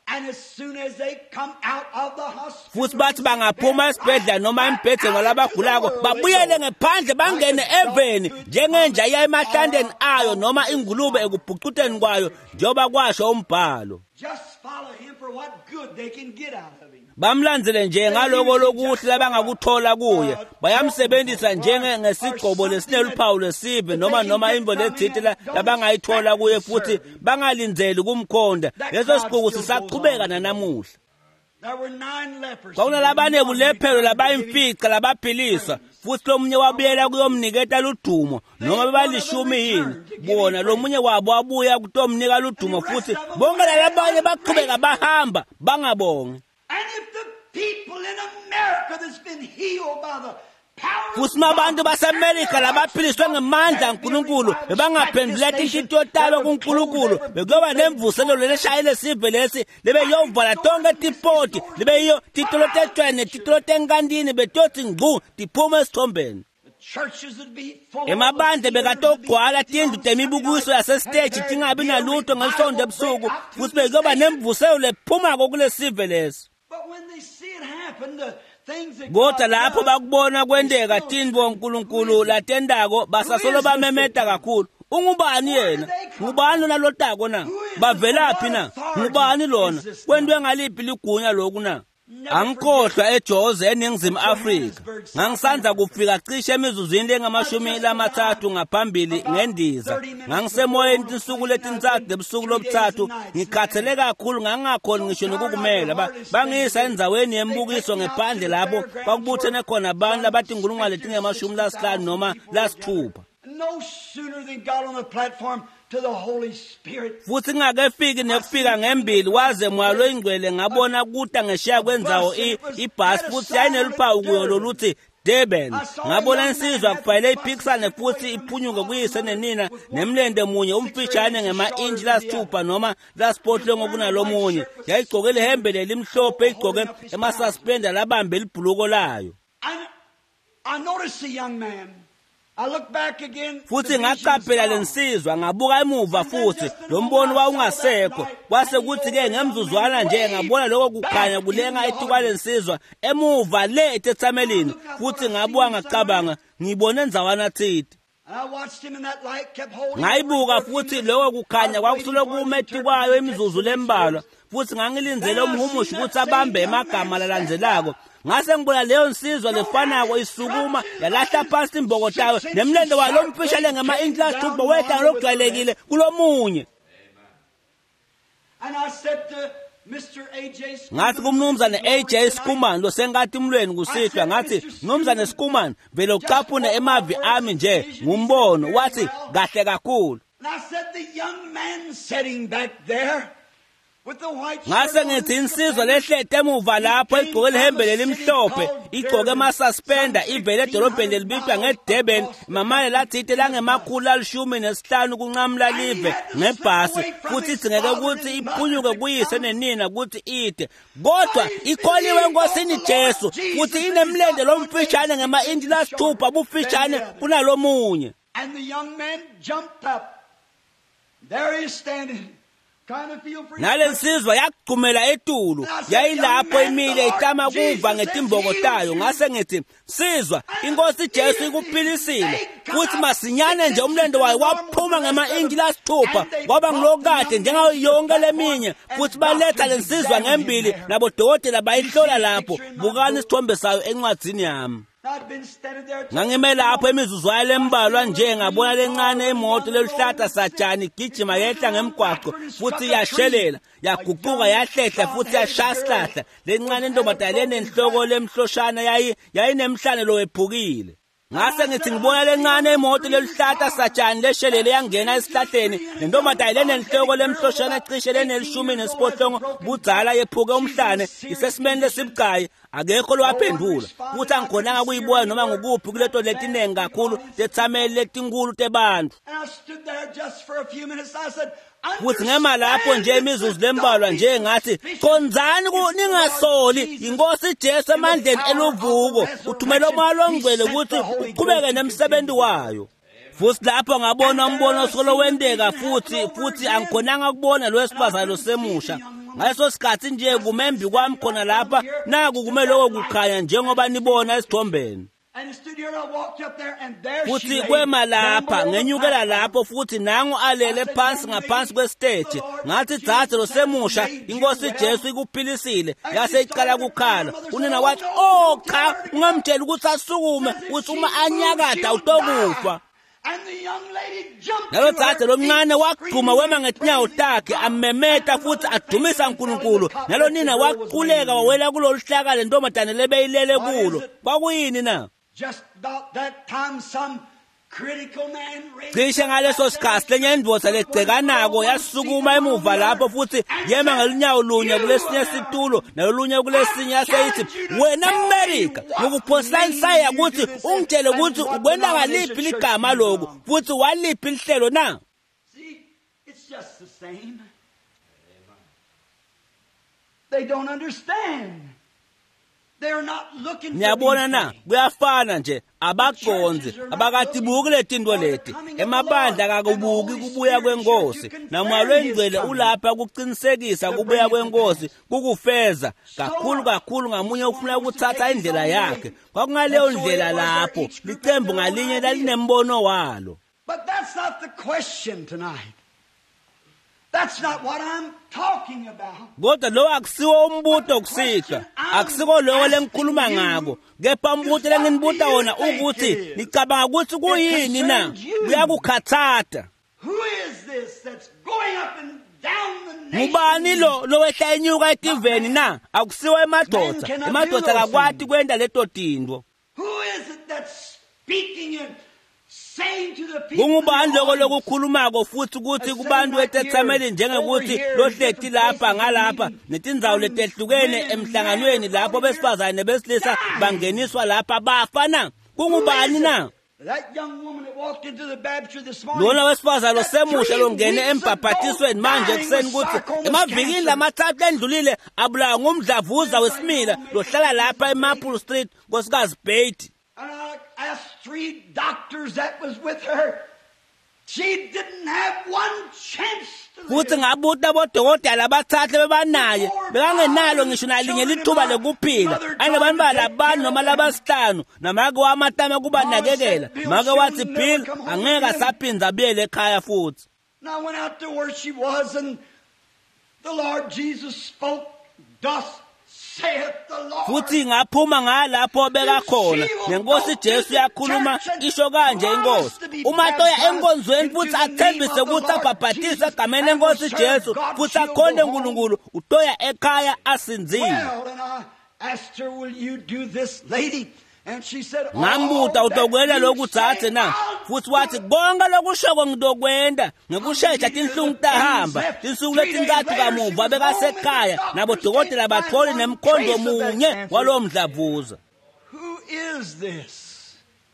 Futhi bathi bangaphuma esibhedlela noma embhedeni walabagulako babuyele ngephandle bangene eveni njengenja iya emahlandeni ayo noma ingulube ekubhucuteni kwayo njengoba kwasho umbhalo. Just follow him for what good they can get out of him. Bamlandzele nje ngaloko lokuhle labangakuthola kuye. Bayamsebenzisa njenge ngesigqobo lesineluphawu lesive noma noma imbo lethiti labangayithola kuye futhi bangalindzeli kumkhonda. Leso siquku sisaqhubeka nanamuhla. There were nine lepers. Kwawunalabane bulephelo labayimfica labaphiliswa futhi lomunye wabuyela kuyomniketa ludumo noma bebalishumi yini bona lomunye wabo wabuya kutomnika ludumo futhi bonke labanye baqhubeka bahamba bangabonge. And if the people in America that's been healed by the futhi abantu baseMelika labaphiliswe ngemandla uNkulunkulu bebangaphenduleti inhliziyo talo kuNkulunkulu bekuyoba nemvuselo leleshayile sive lesi libe yovala tonke tipoti libe yo titolo tetshwane titolo tenkandini betothi ngqu tiphume esithombeni. Emabandle bekatogcwala tindlu temibukiso yasestage tingabi nalutho ngesonto ebusuku futhi bekuyoba nemvuselo lephuma kulesive lesi. But when they see it happen, the Kodwa lapho bakubona kwendeka tindvo uNkulunkulu latendako basasolo bamemeta kakhulu. Ungubani yena? Ngubani lona lotako na? Bavelaphi na? Ngubani lona? Kwendwe ngaliphi ligunya lokhu na? Angikhohlwa eJozi eNingizimu Afrika. Ngangisanza kufika cishe emizuzwini engamashumi lamathathu ngaphambili ngendiza. Ngangisemoyeni insuku letintathu ebusuku lobuthathu ngikhathele kakhulu ngangakhona ngisho nokukumela. Bangisa enzaweni yembukiso ngephandle lapho kwakubuthene khona abantu abathi inkulungwane letingamashumi lasihlanu noma lasithupha. No sooner than got on the platform to the Holy Spirit. Futhi ngakefiki nekufika ngembili waze mwalo ingcwele ngabona kuta ngeshiya kwenzawo ibhasi futhi yayineluphawu kuyo loluthi Durban. Ngabona insizwa kufanele iphikisane futhi iphunyuke kuyise nenina nemlende munye umfishane ngema-inch lasithupha noma lasiphohle ngokunalomunye. Yayigqokele ihembe lelimhlophe igqoke ema-suspender labambe ilibhuluko layo. I noticed a young man. I look back again. Futhi ngaqaphela lensizwa ngabuka emuva futhi lo mbono wawungasekho kwase kuthi ke ngemzuzwana nje ngabona lokho kukhanya kulenga etikwa lensizwa emuva le etetsamelini futhi ngabuka ngacabanga ngibone enzawana thithi. Ngayibuka futhi lokho kukhanya kwakusulo kumethi kwayo imizuzu lembalwa futhi ngangilinzele umhumushi ukuthi abambe emagama lalandzelako. Ngase ngibona leyo nsizwa lefanako isukuma yalahla phansi imbokotayo nemlendo walo mfishale ngama-inch lasithupha wehla lokujwayelekile kulomunye. And I said to Mister A J ngathi kumnumzane A J Skuman lo sengathi umlweni kusihlwa ngathi mnumzane Skuman vele ucaphune emavi ami nje ngumbono wathi kahle kakhulu. And I said the young man sitting back there ngase ngithi insizwa lehlete emuva lapho igqoke lihembe lelimhlophe igqoke ama-suspender ivele edolobheni elibizwa ngeDurban mamane lathi ite langemakhulu alishumi nesihlanu kunqamla live ngebhasi futhi idzingeke ukuthi iphunyuke kuyise nenina ukuthi ide kodwa ikholiwe enkosini Jesu futhi inemlende lomfishane ngema-inchi lasithupha bufishane kunalomunye. And the young man jumped up. There he is standing. Nalensizwa yagqumela etulu yayilapho imile itama kuva ngetimboko tayo ngase ngithi sizwa inkosi Jesu ikuphilisile futhi masinyane nje umlendo wayo waphuma ngema-inchi lasithupha kwaba ngilokade njengayo yonke leminye futhi baletha lensizwa ngembili nabodokotela bayihlola lapho bukani isithombe sayo encwadzini yami. Ngangime lapho emizuzwana lembalwa nje ngabona lencane imoto leluhlata satshani gijima yehla ngemgwaqo futhi yashelela yaguquka yahlehla futhi yashasihlahla lencane intombazane lenenhloko lemhloshana yayi yayinemhlane lo ephukile. Ngase ngithi ngibona lencane imoto leluhlata satshani leshelele yangena esihlahleni lentombazane lenenhloko lemhloshana cishe lenelishumi nesiphohlongo budzala yephuke umhlane isesimeni lesibucayi akekho lowaphendula futhi angikhonanga kuyibona noma ngukuphi kuleto letinengi kakhulu tetsameli letinkulu tebantu. Futhi ngema lapho nje imizuzu lembalwa nje ngathi konzani kuningasoli inkosi Jesu emandleni eluvuko uthumela umoya ongcwele ukuthi uqhubeke nemsebenzi wayo. Futhi lapho ngabona umbono osolo wendeka futhi futhi angikhonanga kubona lo wesifazane lo semusha. Ngaso sikhathi nje kumembi kwami khona lapha naku kumele okukhanya njengoba nibona esithombeni. Futhi kwema lapha ngenyukela lapho futhi nangu alele phansi ngaphansi kwestage ngathi dzadze lo semusha inkosi Jesu ikuphilisile yase icala kukhala unina wathi oh cha ungamtshela ukuthi asukume uthi uma anyakada utokufa. Nalo dzadze lomncane wagquma wema ngetinyawo takhe amemeta futhi adumisa uNkulunkulu nalo nina waquleka wawela kulolu hlaka lentombazane lebeyilele kulo kwakuyini na. Just about that time some critical man cishe ngaleso sikhathi lenye indvodza legcekanako yasukuma emuva lapho futhi yema ngelunyawo lunye kulesinye situlo nalolunye kulesinye yaseyithi wena America ngikuphosani saya ukuthi ungitshele ukuthi ukwenda ngaliphi ligama lokho futhi waliphi lihlelo na. See, it's just the same. They don't understand. They're not looking for Nyabona na kuyafana nje abagonzi abakatibuki letinto leti emabandla akakubuki kubuya kwenkosi namwalwengcwele ulapha kuqinisekisa kubuya kwenkosi kukufeza kakhulu kakhulu ngamunye ufuna ukuthatha indlela yakhe kwakungaleyo ndlela lapho licembu ngalinye lalinembono walo. But that's not the question tonight. That's not what I'm talking about. Kodwa lo akusiwo umbuto kusika akusiko lo lengikhuluma ngako kepha umbuto lenginibuta wona ukuthi nicabanga ukuthi kuyini na kuyakukhathata. Who is this that's going up and down the nation? Ngubani lo lowehla enyuka etiveni na akusiwo emadoda emadoda akakwati kwenda leto tinto. Who is it that's speaking and Kungubani lokho lokukhulumako futhi ukuthi kubantu etetsameli njengekuthi lohleti lapha ngalapha netindzawo letehlukene emhlanganweni lapho besifazane besilisa bangeniswa lapha bafana kungubani na. That young woman that walked into the baptistry this morning. Lona wesifazane lo semusha longene embaphatisweni manje kuseni ukuthi emavikini lamathathu endlulile abulawa ngumdlavuza wesimila lohlala lapha eMaple Street nkosikazi Betty. And I asked three doctors that was with her. She didn't have one chance to live. Futhi ngabuta bodokotela abathathu bebanaye bekangenalo ngisho nalinye lithuba lekuphila anabantu balabani noma labasihlanu namake wamatama kuba nakekela make wathi Bill angeke asaphinza abuyele ekhaya futhi. Now I went out to where she was and the Lord Jesus spoke thus futhi ngaphuma ngalapho beka khona nenkosi Jesu yakhuluma isho kanje inkosi uma toya enkonzweni futhi athembise ukuthi abhabhatise egameni lenkosi Jesu futhi akhonde uNkulunkulu utoya ekhaya asinzile. Well, and I asked her, will you do this, lady? Ngambuta utokwela lokuthathe na futhi wathi konke lokushoko ngitokwenda ngekushesha tinhlungu tahamba tinsuku letintathu kamuva bekasekhaya nabo dokotela batholi nemkhondo munye walo mdlavuza. Who is this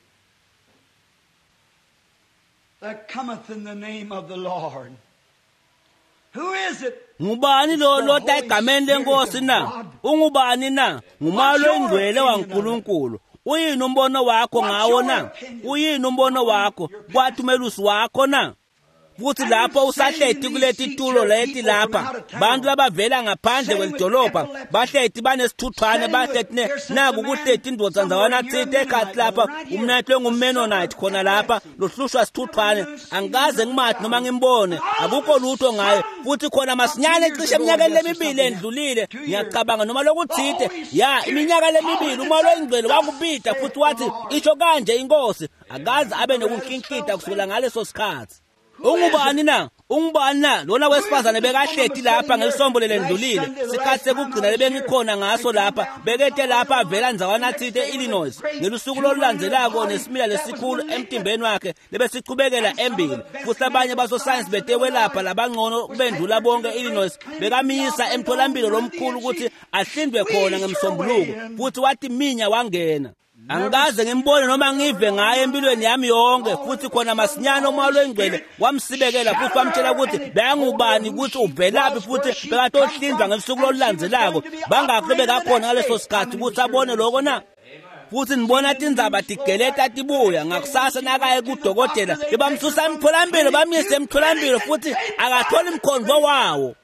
that cometh in the name of the Lord? Who is it? Ngubani lo lota egameni lenkosi na? Ungubani na? Ngumalo ingcwele waNkulunkulu. Uyini umbono wakho ngawo na? Uyini umbono wakho? Kwathi umelusi wakho na? Futhi lapho usahleti kuleti tulo leti lapha bantu labavela ngaphandle kwelidolobha bahleti banesithuthwane bahleti naku kuhleti indvodza nzawana tsite ekhathi lapha umnathi ngumMennonite khona lapha lohlushwa sithuthwane angikaze ngimathi noma ngimbone akukho lutho ngaye futhi khona masinyane ecishe eminyaka lemibili endlulile ngiyacabanga noma lokuthite ya iminyaka lemibili umalo ingcwele wakubida futhi wathi isho kanje inkosi akaze abe nokunkinkita kusukela ngaleso sikhathi. Ungubani na? Ungubani na? Lona wesifazane bekahleti lapha ngelisombo lendlulile. Sikhathi sekugcina lebengikhona ngaso lapha. Bekethe lapha avela nzawana thite Illinois. Ngelusuku lolulandzelako nesimila lesikhulu emtimbeni wakhe lebesichubekela embili. Futhi abanye baso science betewe lapha labangcono kubendlula bonke Illinois. Bekamisa emtholampilo lomkhulu ukuthi ahlindwe khona ngemsombuluko. Futhi wathi minya wangena. Angikaze ngimbone noma ngive ngaye empilweni yami yonke futhi khona masinyane umalo engcwele wamsibekela futhi wamtshela ukuthi bengubani ukuthi uvelaphi futhi bekatohlinzwa ngesuku lolulandzelako bangakho bekakhona ngaleso sikhathi ukuthi abone lokho na. Futhi nibona tindzaba tigeleta tibuya ngakusasa nakaye kudokotela bebamsusa emtholampilo bamyise emtholampilo futhi akatholi imkhondvo wawo.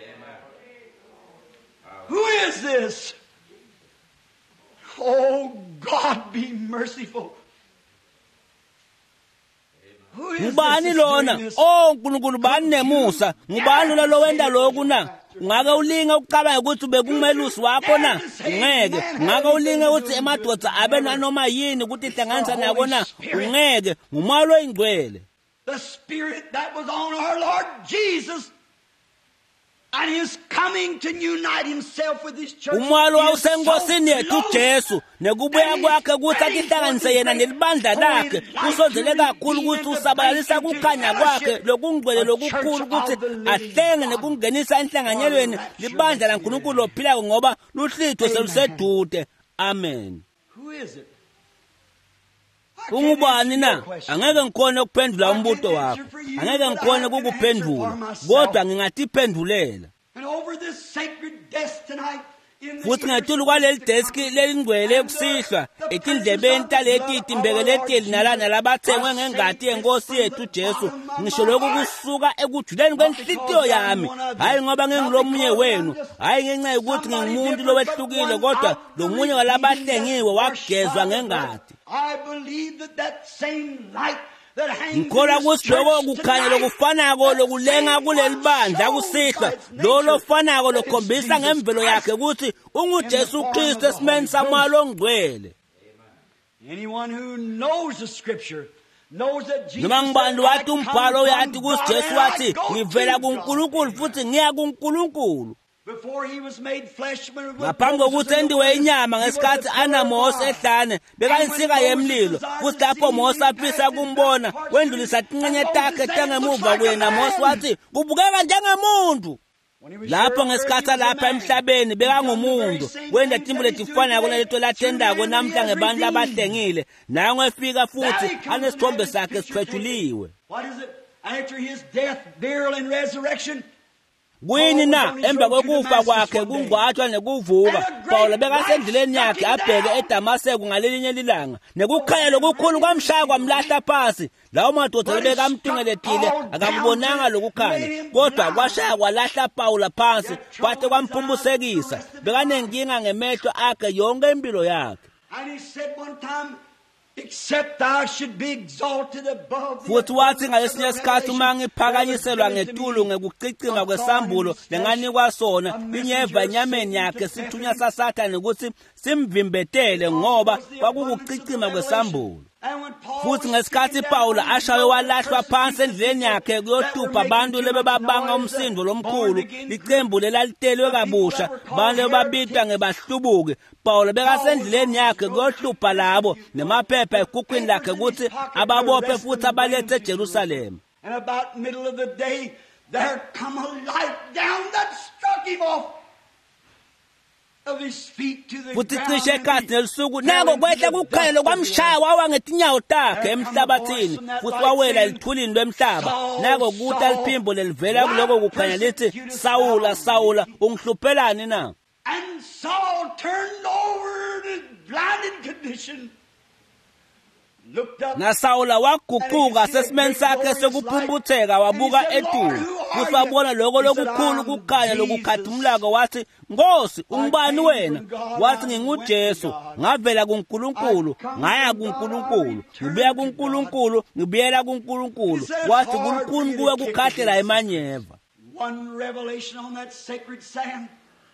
Who is this? Oh, God be merciful. Ngubani lona? Oh, uNkulunkulu bani nemusa. Ngubani lo wenda lokhu na? Ngake ulinge ukucabanga ukuthi bekumelusi wakho na? Ngeke. Ngake ulinge ukuthi emadoda abe nanoma yini ukuthi ihlanganisa nako na? Ngeke. Ngumalo ingcwele. The spirit that was on our Lord Jesus and he is coming to unite himself with his church. Umalo awusenkosini yethu Jesu nekubuya kwakhe ukuthi akihlanganise yena nelibandla lakhe kusonzele kakhulu ukuthi usabalalisa kukhanya kwakhe lokungcwele lokukhulu ukuthi ahlenge nekungenisa enhlanganyelweni libandla laNkulunkulu lophilako ngoba luhlitho selusedude. Amen. Who is it? Ungubani na? Angeke ngikhone ukuphendula umbuto wakho. Angeke ngikhone ukukuphendula. Kodwa ngingatiphendulela. Futhi ngatulu kwaleli desk lelingcwele ekusihlwa etindlebeni taleti timbekeleteli nalana labathengwe ngengati yenkosi yethu Jesu ngisho lokhu kusuka ekujuleni kwenhlitiyo yami hayi ngoba ngingilomunye wenu hayi ngenxa ukuthi ngingumuntu lowehlukile kodwa lo munye walabahlengiwe wagezwa ngengati. I believe that that same light ngikholwa ukuthi lokho kukhanya lokufanako lokulenga kuleli bandla kusihlwa lo lofanako lokhombisa ngemvelo yakhe ukuthi unguJesu Kristu esimeni samalo ongcwele. Anyone who knows the scripture knows that Jesus noma ngibani wathi umbhalo uyathi ukuthi Jesu wathi ngivela kuNkulunkulu futhi ngiya kuNkulunkulu. Ngaphambi kokuthi endiwe inyama ngesikhathi anaMose ehlane bekayinsika yemlilo futhi lapho Mose afisa kumbona wendlulisa tincenye takhe tangemuva kuyena Mose wathi kubukeka njengemuntu. Lapho ngesikhathi lapha emhlabeni bekangumuntu wenda timbo letifana kona leto lathendako namhla ngebantu abahlengile nango efika futhi anesithombe sakhe siphethuliwe. What is it? After his death, burial and resurrection, kuyini na emva kokufa kwakhe kungcwatshwa nekuvuka Paulo bekasendleleni yakhe abheke eDamaseko ngalelinye lilanga nekukhanya lokukhulu kwamshaya kwamlahla phansi lawo madoda bekamtungeletile akakubonanga lokukhanya kodwa kwashaya kwalahla Paulo phansi kwathi kwamphumbusekisa bekanenkinga ngemehlo akhe yonke impilo yakhe. And he said one time, except thou should be exalted above. Futhi wathi ngalesinye sikhathi uma ngiphakanyiselwa ngetulu ngekucicima kwesambulo lenganikwa sona inyeva enyameni yakhe sithunya saSathane ukuthi simvimbetele ngoba kwakukucicima kwesambulo. futhi ngesikhathi Pawula ashaye walahlwa phansi endleleni yakhe kuyohlupha abantu lebebabanga umsindo lomkhulu icembu lelalitelwe kabusha abantu babitwa ngebahlubuki Pawula bekasendleleni yakhe kuyohlupha labo nemaphepha ekukhwini lakhe ukuthi ababophe futhi abalethe eJerusalema. And about middle of the day there come a light down that struck him off of his feet to the futhi ground. cishe kathi nelisuku nako kwehla kukhanya kwamshaya wawa ngetinyawo takhe emhlabathini futhi wawela lithulini lwemhlaba nako kuthi aliphimbo lelivela kuloko kukhanya lithi Sawula Sawula ungihluphelani na. And Saul turned over in blinded condition. Na Sawula waguquka sesimeni sakhe sokuphumbutheka wabuka eTulu futhi wabona lokho lokukhulu kukhanya lokukhathumulako wathi Nkosi ungubani wena wathi nginguJesu ngavela kuNkulunkulu ngaya kuNkulunkulu ngibuya kuNkulunkulu ngibuyela kuNkulunkulu wathi kuNkulunkulu kuwe kukhahlela emanyeva. One revelation on that sacred sand.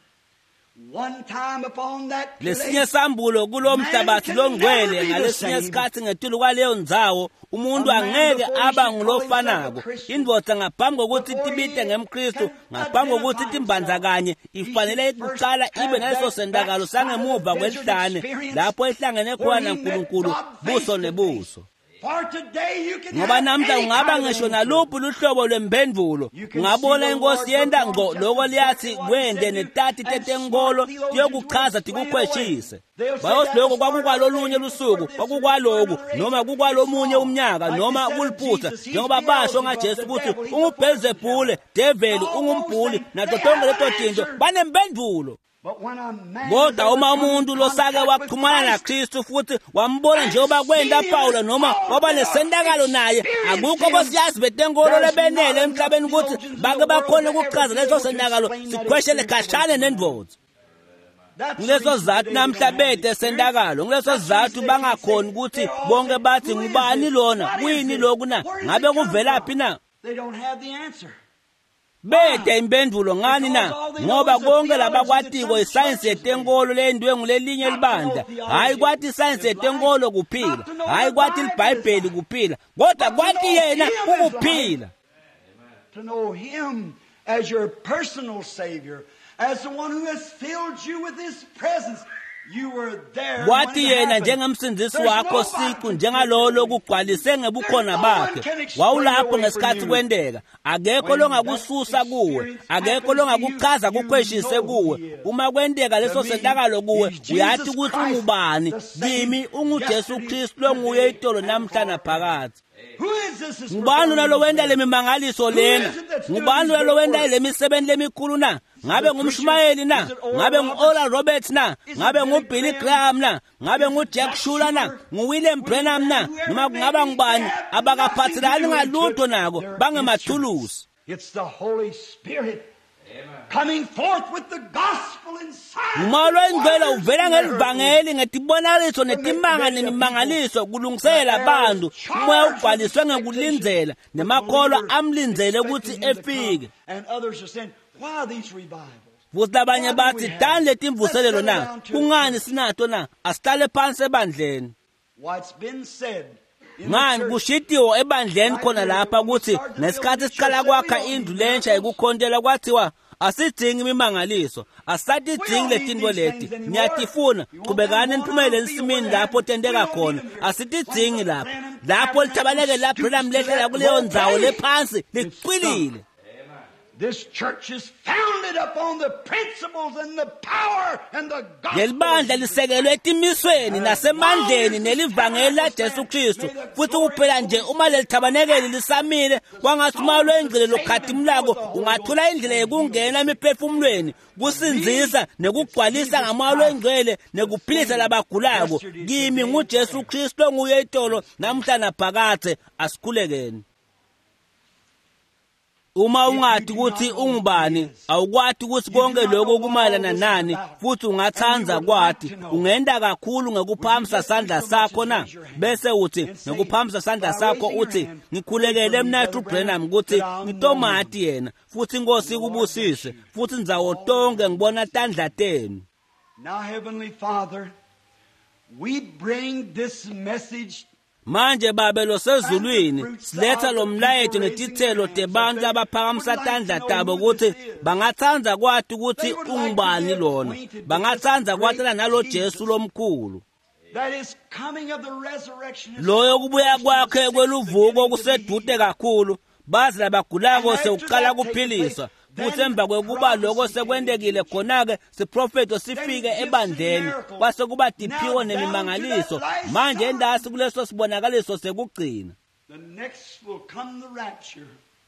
One time upon that lesinye sambulo kulomhlabathi longcwele ngalesinye isikhathi ngetulu kwaleyo ndzawo umuntu angeke aba ngulofanako indvodza ngaphambi kokuthi tibite ngemKristu ngaphambi kokuthi timbanza kanye ifanele ukuqala ibe naleso sendakalo sangemuva kwelihlane lapho ehlangene khona naNkulunkulu buso nebuso. Ngoba namhla ungaba ngisho naluphi luhlobo lwemphendvulo ungabona inkosi yenda ngo lokho liyathi kwende netati tetenkolo yokuchaza tikukhweshise bayosiloko kwakukwalolunye lusuku kwakukwaloku noma kukwalomunye umnyaka noma kuliphuza njengoba basho ngaJesu ukuthi ungubhezebhule develi ungumbhuli nazo tonke leto tinto banemphendvulo. Kodwa uma umuntu losake waxhumana naKristu futhi wambona njengoba kwenda Pawula noma waba lesendakalo naye akukho bosiyazi betenkolo lebenele emhlabeni ukuthi bake bakhona ukuchaza leso sendakalo sikhweshele khashane nendvodza. Ngileso zathu namhla bede sendakalo ngileso zathu bangakhona ukuthi bonke bathi ngubani lona kuyini lokhu na ngabe kuvelaphi na. They don't have the answer. Bede impendulo ngani na ngoba konke labakwatiko isayensi yetenkolo lendwe ngulelinye libandla hayi kwathi isayensi yetenkolo kuphila hayi kwathi iBhayibheli kuphila kodwa kwathi yena ukuphila. To know him as your personal savior, as the one who has filled you with his presence. You were there. Kwathi yena njengemsindisi wakho siqu njengalo lokugcwalise ngebukhona bakhe wawulapho ngesikhathi kwendeka akekho longakususa kuwe akekho longakuchaza kukhweshise kuwe uma kwendeka leso sendakalo kuwe uyathi ukuthi ungubani kimi unguJesu Kristu longuye itolo namhla naphakathi. Ngubani nalo wenda lemimangaliso lena ngubani nalo wenda lemisebenzi lemikhulu na ngabe ngumshumayeli na ngabe nguOral Roberts na ngabe nguBilly Graham na ngabe nguJack Shuler na nguWilliam Branham na noma kungaba ngubani abakaphathelani ngalutho nako bangemathulusi. It's the Holy Spirit coming forth with the gospel inside. Umalo engcwele uvela ngelivangeli ngetibonaliso netimanga nemimangaliso kulungisela abantu umoya ubhaliswe ngekulindzela nemakholwa amlindzele ukuthi efike. And others are saying, why these revivals? Futhi labanye bathi dani letimvuselelo na kungani sinato na asitale phansi ebandleni. What's been said ngani kushitiwe ebandleni khona lapha ukuthi nesikhathi siqala kwakha indlu lensha ekukhontela kwathiwa asidingi imimangaliso asadidingi letinto leti niyatifuna qhubekani niphumelele ensimini lapho tenteka khona asididingi lapho lapho lithabaleke la Branham lehlela kuleyo ndzawo lephansi licwilile. This church is founded upon the principles and the power and the gospel. Lelibandla lisekelwe etimisweni nasemandleni nelivangeli laJesu Kristu futhi kuphela nje uma lelithabanekeli lisamile kwangathi uma lwengcile lokhathimulako ungathula indlela yokungena emiphefumulweni kusinzisa nekugcwalisa ngamalo engcwele nekuphilisa labagulako kimi nguJesu Kristu nguye itolo namhla naphakathe asikhulekeni. Uma ungathi ukuthi ungubani awukwathi ukuthi konke lokho kumayelana nani futhi ungathanza kwathi ungenda kakhulu ngekuphamisa sandla sakho na bese uthi ngekuphamisa sandla sakho uthi ngikhulekele mina uBranham ukuthi ngitomati yena futhi inkosi kubusise futhi nzawo tonke ngibona tandla tenu. Now Heavenly Father, we bring this message. manje babe losezulwini siletha lo mlayeto netithelo tebantu abaphakamisa tandla tabo ukuthi bangathanza kwathi ukuthi ungubani lona, bangathanza kwathela nalo Jesu lomkhulu. Loyo kubuya kwakhe kweluvuko kusedude kakhulu, bazi labagulako sewuqala kuphiliswa. Futhi emva kwekuba lokho sekwendekile khona-ke siprofeto sifike ebandleni kwase kuba diphiwo nemimangaliso. Manje endasi kuleso sibonakaliso sekugcina. The next will come the rapture.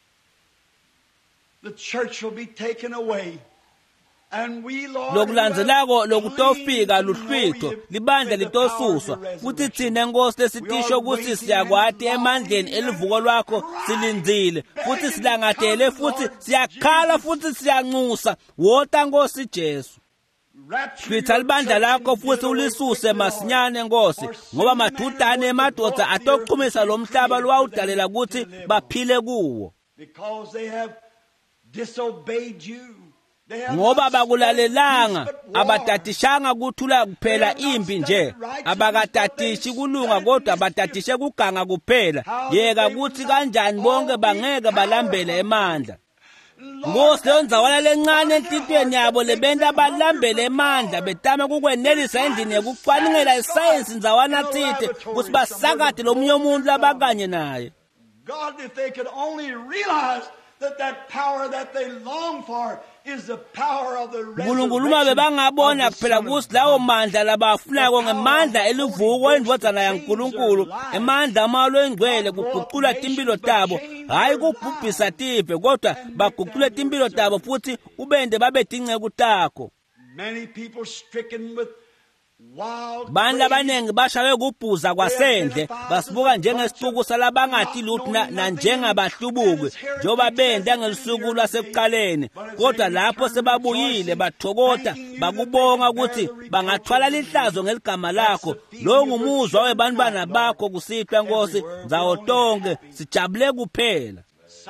The church will be taken away. Lokulandzelako lokutofika luhlwitho libandla litosuswa futhi thina Nkosi lesitisho ukuthi siyakwati emandleni elivuko lwakho silindzile futhi silangatele futhi siyakhala futhi siyanxusa wota Nkosi Jesu. Hlwitha libandla lakho futhi ulisuse masinyane Nkosi, ngoba madudane emadoda atoqhumisa lo mhlaba lwawudalela ukuthi baphile kuwo, because they have disobeyed you. Ngoba bakulalelanga, abatatishanga kuthula kuphela impi nje, abakatatishi kulunga kodwa batatishe kuganga kuphela. Yeka kuthi kanjani bonke bangeke balambele emandla. Nkosi lenzawala lencane entitweni yabo lebenta abalambele emandla betama kukwenelisa endini yokucwaningela isayensi nzawana thithe ukuthi basakade lomunye umuntu labakanye naye. God, if they could only realize that that power that they long for is the power of the Nkulunkulu mabe bangabona kuphela kuthi lawo mandla labafunako ngemandla elivuko endvodzana yaNkulunkulu, emandla amalo engcwele kuguqula timpilo tabo, hayi kubhubhisa tive kodwa baguqule timpilo tabo futhi ubende babe tinceku takho. Many people stricken with Bantu abanengi bashawe kubhuza kwasendle basibuka njengesituku salabangathi lutho nanjengabahlubukwe njoba benda ngelisuku lasekuqaleni, kodwa lapho sebabuyile bathokota bakubonga ukuthi bangathwala lihlazo ngeligama lakho. Lo ngumuzwa webantwana bakho kusithwa Nkosi nzawo tonke, sijabule kuphela.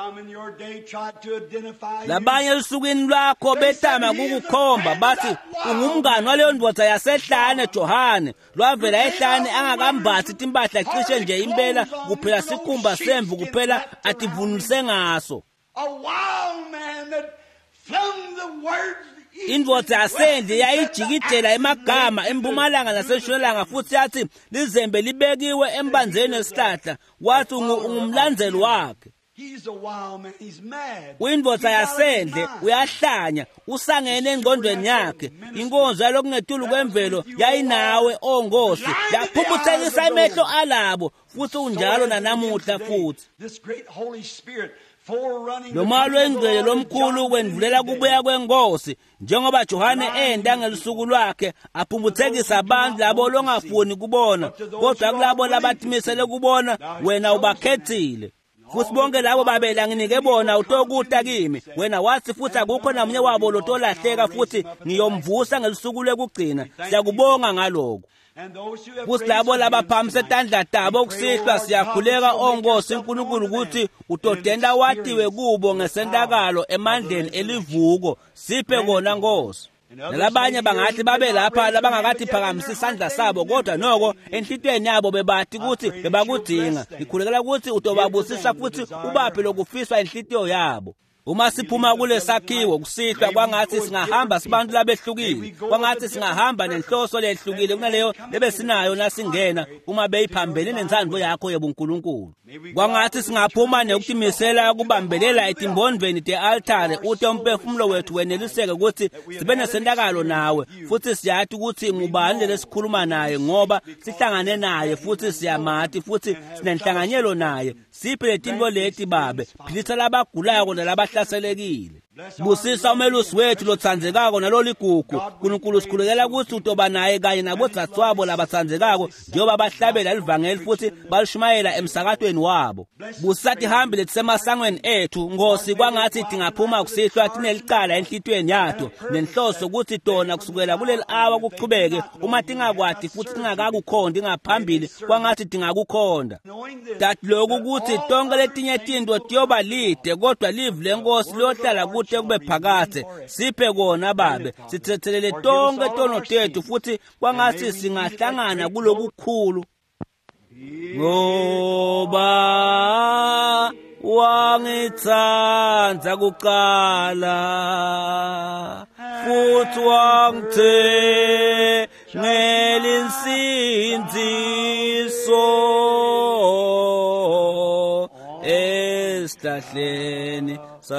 Labanye elisukwini lwakho betama kukukhomba bathi ungumngane waleyo ndvodza yasehlane Johane, lwavela ehlane angakambathi timpahla cishe nje impela kuphela sikhumba semvu kuphela ativunulise ngaso. Indvodza yasendle yayijikidela emagama empumalanga naseshonalanga futhi yathi lizembe libekiwe embanzeni esihlahla, wathi ungumlandzeli wakhe. He's a wild man. He's mad. Indvodza yasendle uyahlanya, usangene engqondweni yakhe. Inkonzo yalokungetulu kwemvelo yayinawe oNkosi, yaphubuthekisa amehlo alabo futhi unjalo nanamuhla futhi. This great Holy Spirit forerunning lo malo engcwele lomkhulu kwendvulela kubuya kweNkosi, njengoba Johane enda ngelisuku lwakhe aphubuthekisa abantu labo longafuni kubona, kodwa kulabo labatimisele kubona wena ubakhethile. Futhi bonke labo babela nginike bona utokuta kimi, wena wathi futhi akukho namunye wabo lotolahleka futhi ngiyomvusa ngelisuku lekugcina. Siyakubonga ngaloko. Futhi labo labaphamise tandla tabo kusihlwa siyakhuleka oNkosi uNkulunkulu ukuthi utodenda watiwe kubo ngesendakalo emandleni elivuko, siphe kona Nkosi. Nalabanye bangathi babe lapha labangakathi phakamisa isandla sabo, kodwa noko enhlitweni yabo bebathi ukuthi bebakudinga. Ngikhulekela ukuthi utobabusisa futhi ubaphe lokufiswa enhlitiyo yabo. Uma siphuma kule sakhiwo kusihlwa kwangathi singahamba sibantu labehlukile, kwangathi singahamba nenhloso lehlukile kunaleyo lebesinayo nasingena uma beyiphambene nenzandvo yakho yebuNkulunkulu. Kwangathi singaphuma nekutimisela ukubambelela etimbondweni te-altare uthi umphefumulo wethu weneliseke ukuthi sibe nesendakalo nawe, futhi siyathi ukuthi ngubani lesikhuluma naye ngoba sihlangane naye futhi siyamathi futhi sinenhlanganyelo naye. Siphe letinto leti babe, philisa labagulako nalabahlaselekile. Busisa umelusi wethu lotsandzekako naloligugu. Nkulunkulu sikhulekela ukuthi utoba naye kanye nabodzadzewabo labatsandzekako njengoba bahlabela livangeli futhi balishumayela emsakatweni wabo. Busisa tihambile tisemasangweni ethu Nkosi, kwangathi tingaphuma kusihlwa tinelicala enhlitweni yato nenhloso ukuthi tona kusukela kuleli awa kuqhubeke uma tingakwati futhi tingakakukhonda ngaphambili kwangathi tingakukhonda. Tathi lokhu ukuthi tonke letinye tinto tiyoba lide kodwa live leNkosi lohlala kuthi kube phakathe, siphe kona babe, sithethelele tonke tono tethu futhi kwangathi singahlangana kulokukhulu. ngoba wangithanda kuqala futhi wangithengela insindiso esihlahleni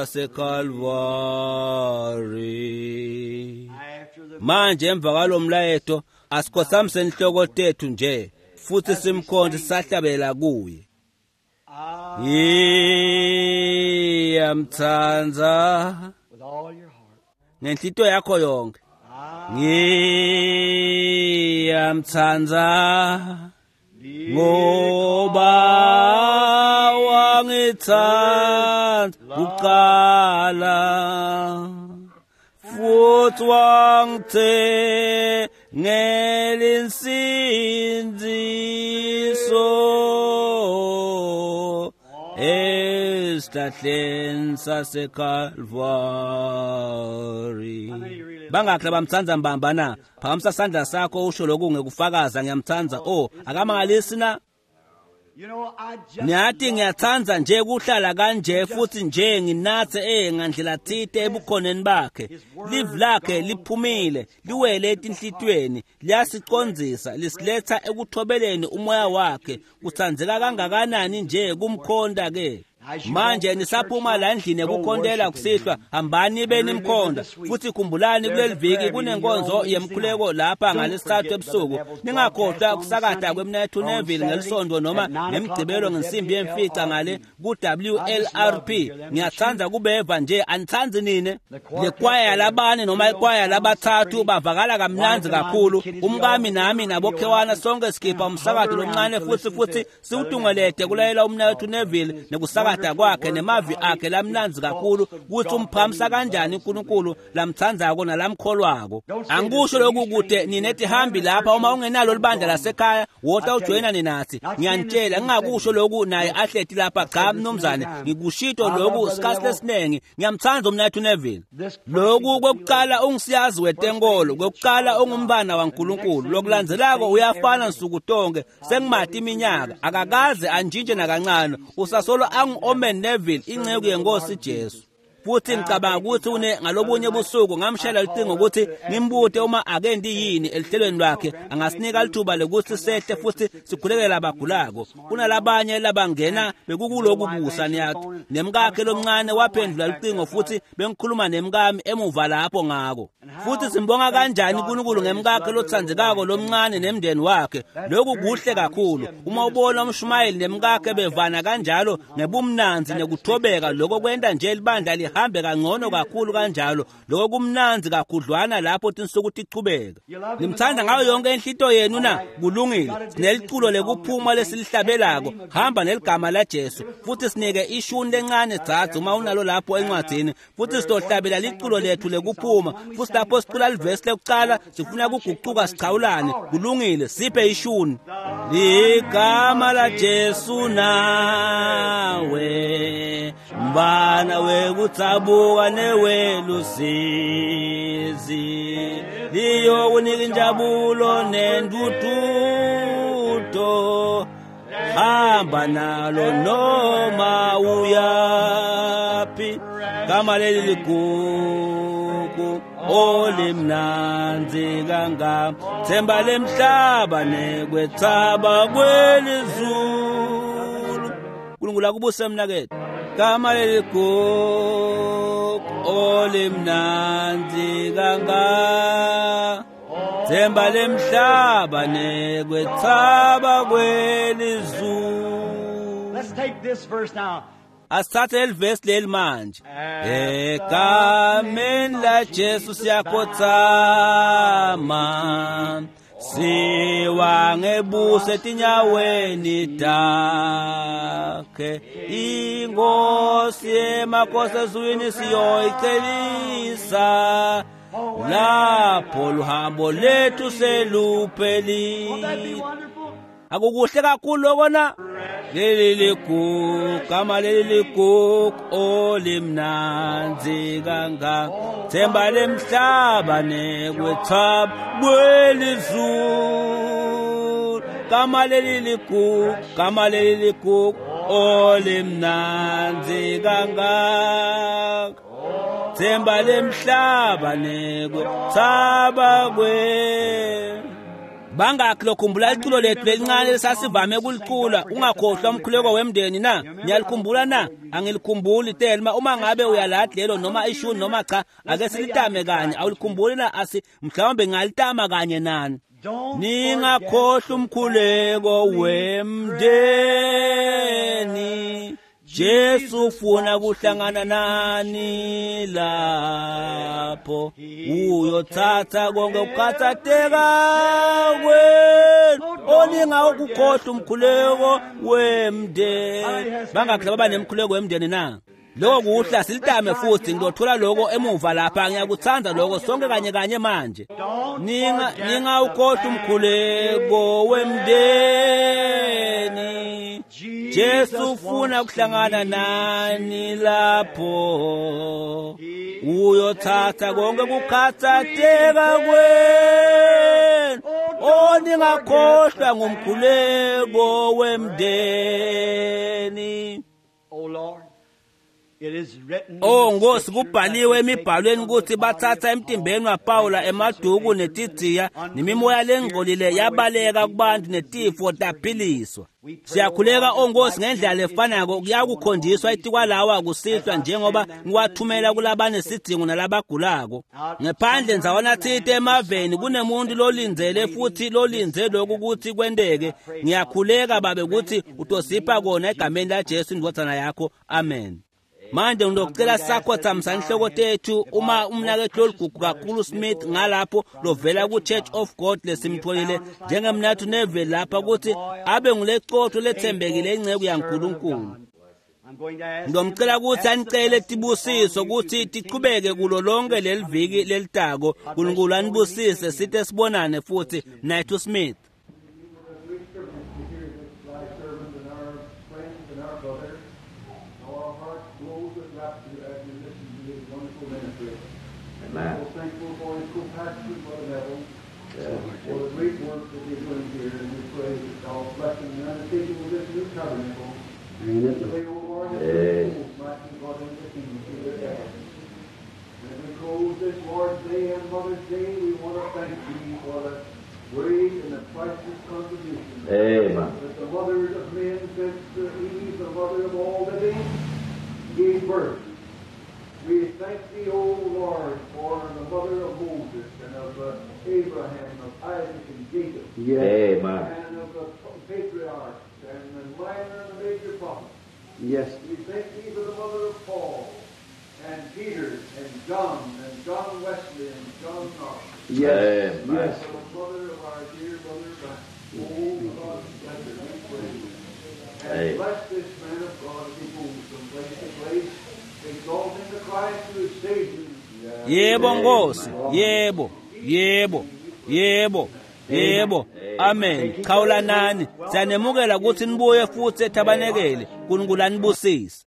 saseCalvary. Manje emva kwalomlayeto asikhosami senhloko tethu nje futhi simkhonze sahlabela kuye. Ngiyamthanda with all your heart. ngenhlito yakho yonke. Ngiyamthanda ngoba wangithanda kuqala futhi wangithengela insindiso esihlahleni saseCalvary. Bangakhe bamthanda mbamba na? Phakamisa isandla sakho usho lokhu ngekufakaza ngiyamthanda. Oh, akamangalisi na? You know, I just Ngiyathi ngiyathanza nje kuhlala kanje futhi nje nginathe eh ngandlela thite ebukhoneni bakhe. Live lakhe liphumile, liwele etinhlitweni, liyasiqonzisa, lisiletha ekuthobeleni umoya wakhe. Kuthandzeka kangakanani nje kumkhonda ke. Manje nisaphuma la endlini ekukhondela kusihlwa, hambani beni imkhonda futhi khumbulani kuleli viki kunenkonzo yemkhuleko lapha ngalesithathu ebusuku. Ningakhohlwa kusakada kweMnethu Neville ngelisondo noma ngemgcibelo ngensimbi yemfica ngale ku W L R P. Ngiyathanza kubeva nje anithanzi nini. Lekwaya labane noma ikwaya labathathu bavakala kamnanzi kakhulu. Umkami nami nabokhewana sonke sikhipha umsakazo lomncane futhi futhi siwutungelede kulayela uMnethu Neville nekusaka kwakhe nemavi akhe lamnanzi kakhulu ukuthi umphamisa kanjani uNkulunkulu lamthandzako nalamkholwako. Angisho lokhu kude ninethi hambi lapha uma ungenalo libandla lasekhaya wota ujoyina ninathi. Ngiyanitshela ngingakusho lokhu naye ahlethi lapha cha mnumzane ngikushito lokhu sikhathi lesinengi ngiyamthanda uMnethu Neville. Lokhu kokuqala ungisiyazi wetenkolo kokuqala ungumbana waNkulunkulu lokulandzelako uyafana nsuku tonke sengimati iminyaka akakaze anjinje nakancane usasolo ang Omen Neville inceku yenkosi Jesu. Futhi ngicabanga ukuthi une ngalobunye busuku ngamshela licingo ukuthi ngimbude uma akendi yini elihlelweni lwakhe angasinika lithuba lokuthi sehle futhi sikhulekele abagulako. Kunalabanye labangena bekukuloku kusa niyathi nemkakhe lomncane waphendula licingo futhi bengikhuluma nemkami emuva lapho ngako. Futhi simbonga kanjani uNkulunkulu ngemkakhe lothandzekako lomncane nemndeni wakhe. Lokhu kuhle kakhulu uma ubona umshumayeli nemkakhe bevana kanjalo ngebumnanzi nekuthobeka lokho kwenda nje libandla hambe kangcono kakhulu kanjalo lokho kumnanzi kakhudlwana lapho tinsuku tichubeka. Nimthanda ngayo yonke inhlito yenu na kulungile. Sineliculo lekuphuma lesilihlabelako hamba neligama laJesu futhi sinike ishuni lencane dzadza uma unalo lapho encwadzini futhi sitohlabela liculo lethu lekuphuma futhi lapho sicula livesi lekuqala sifuna ukuguquka sichawulane kulungile siphe ishuni. Ligama laJesu nawe mbana wekutsabuka newelusizi liyo kunika injabulo nendududo hamba nalo noma uyapi. Gama leli ligugu olimnanzi kanga themba lemhlaba nekwethaba kwelizulu. UNkulunkulu akubuse mnakethu. Gama leli gugu olimnanzi kanga themba lemhlaba nekwethaba kwelizulu. let's take this verse now. Asithathe elivesi leli manje. Egameni laJesu siyakhothama siwangebuse etinyaweni takhe inkosi yemakhosi ezulwini siyoyicelisa lapho luhambo lethu seluphelile. Akukuhle kakhulu lokona leli ligugu gama leli ligugu olimnanzi kanga themba lemhlaba nekwethaba kwelizulu gama leli likhulu, gama leli likhulu, olimnanzi kangaka. Themba lemhlaba nekwe, thaba kwe. Bangakho lokhumbula iculo lethu lelincane sasivame kulicula, ungakhohlwa umkhuleko wemndeni na? Niyalikhumbula na? Angilikhumbuli Telma, uma ngabe uyaladlelo noma ishuni noma cha, ake silitame kanye. Awulikhumbuli na? Asi mhlawumbe ngalitama kanye nani. Ningakhohlwa umkhuleko wemndeni. Jesu ufuna kuhlangana nani lapho, uyothatha konke ukukhathazeka kwenu, oninga ukukhohlwa umkhuleko wemndeni. Bangakho baba nemkhuleko wemndeni na? Lokho kuhla silitame futhi, ngizothola lokho emuva lapha, ngiyakuthanda lokho sonke kanye kanye manje. Ninga ninga ukhohlwa umkhuleko wemndeni. Jesu ufuna kuhlangana nani lapho, uyothatha konke ukukhathazeka kwenu, oningakhohlwa ngomkhuleko wemndeni. Oh Lord, it is written. Oh Nkosi, kubhaliwe emibhalweni ukuthi bathatha emtimbeni waPawula emaduku netidziya, nemimoya lengcolile yabaleka kubantu netifo taphiliswa. Siyakhuleka oh Nkosi ngendlela lefanako kuyakukhondiswa itikwalawa kusihlwa njengoba ngiwathumela kulabane sidingo nalabagulako. Ngephandle ndzawona thite emaveni kunemuntu lolindzele futhi lolinze lokhu ukuthi kwendeke. Ngiyakhuleka babe ukuthi utosipha kona egameni laJesu indodana yakho. Amen. Manje ngicela sakho tsamsanhloko tethu uma umnakethu oligugu kakhulu Smith ngalapho lovela ku Church of God lesimtholile njengemnathu neve lapha ukuthi abe ngulecotho lethembekile ingceku yaNkulunkulu. Ngomcela ukuthi anicele tibusiso ukuthi tiqhubeke kulo lonke leliviki lelitako. uNkulunkulu anibusise sithi sibonane futhi nathi Smith. Amen. We're thankful for his compassion for the devil, for the great work that he's doing here, and we pray that God's blessing and undertaking with this new tabernacle. Pray, O Lord, that the souls might be brought into the kingdom through their death. As we close this Lord's Day and Mother's Day, we want to thank you for the great and the priceless contribution Amen. that the mothers of men since Eve, the mother of all living, gave birth. We thank thee, O Lord, for the mother of Moses and of uh, Abraham, of Isaac and Jacob, Amen. and of the patriarchs and the minor and the major prophets. Yes. We thank thee for the mother of Paul and Peter and John and John Wesley and John Knox. Yes. Amen. Yes. For the mother of our dear mother, oh God, bless her, we pray. And Amen. bless this man of God as he moves from place to place, exalting the Christ who is Savior. Yebo Nkosi, yebo, yebo, yebo, yebo. Amen. Khawulanani, siyanemukela ukuthi nibuye futhi ethabanekele. uNkulunkulu anibusise.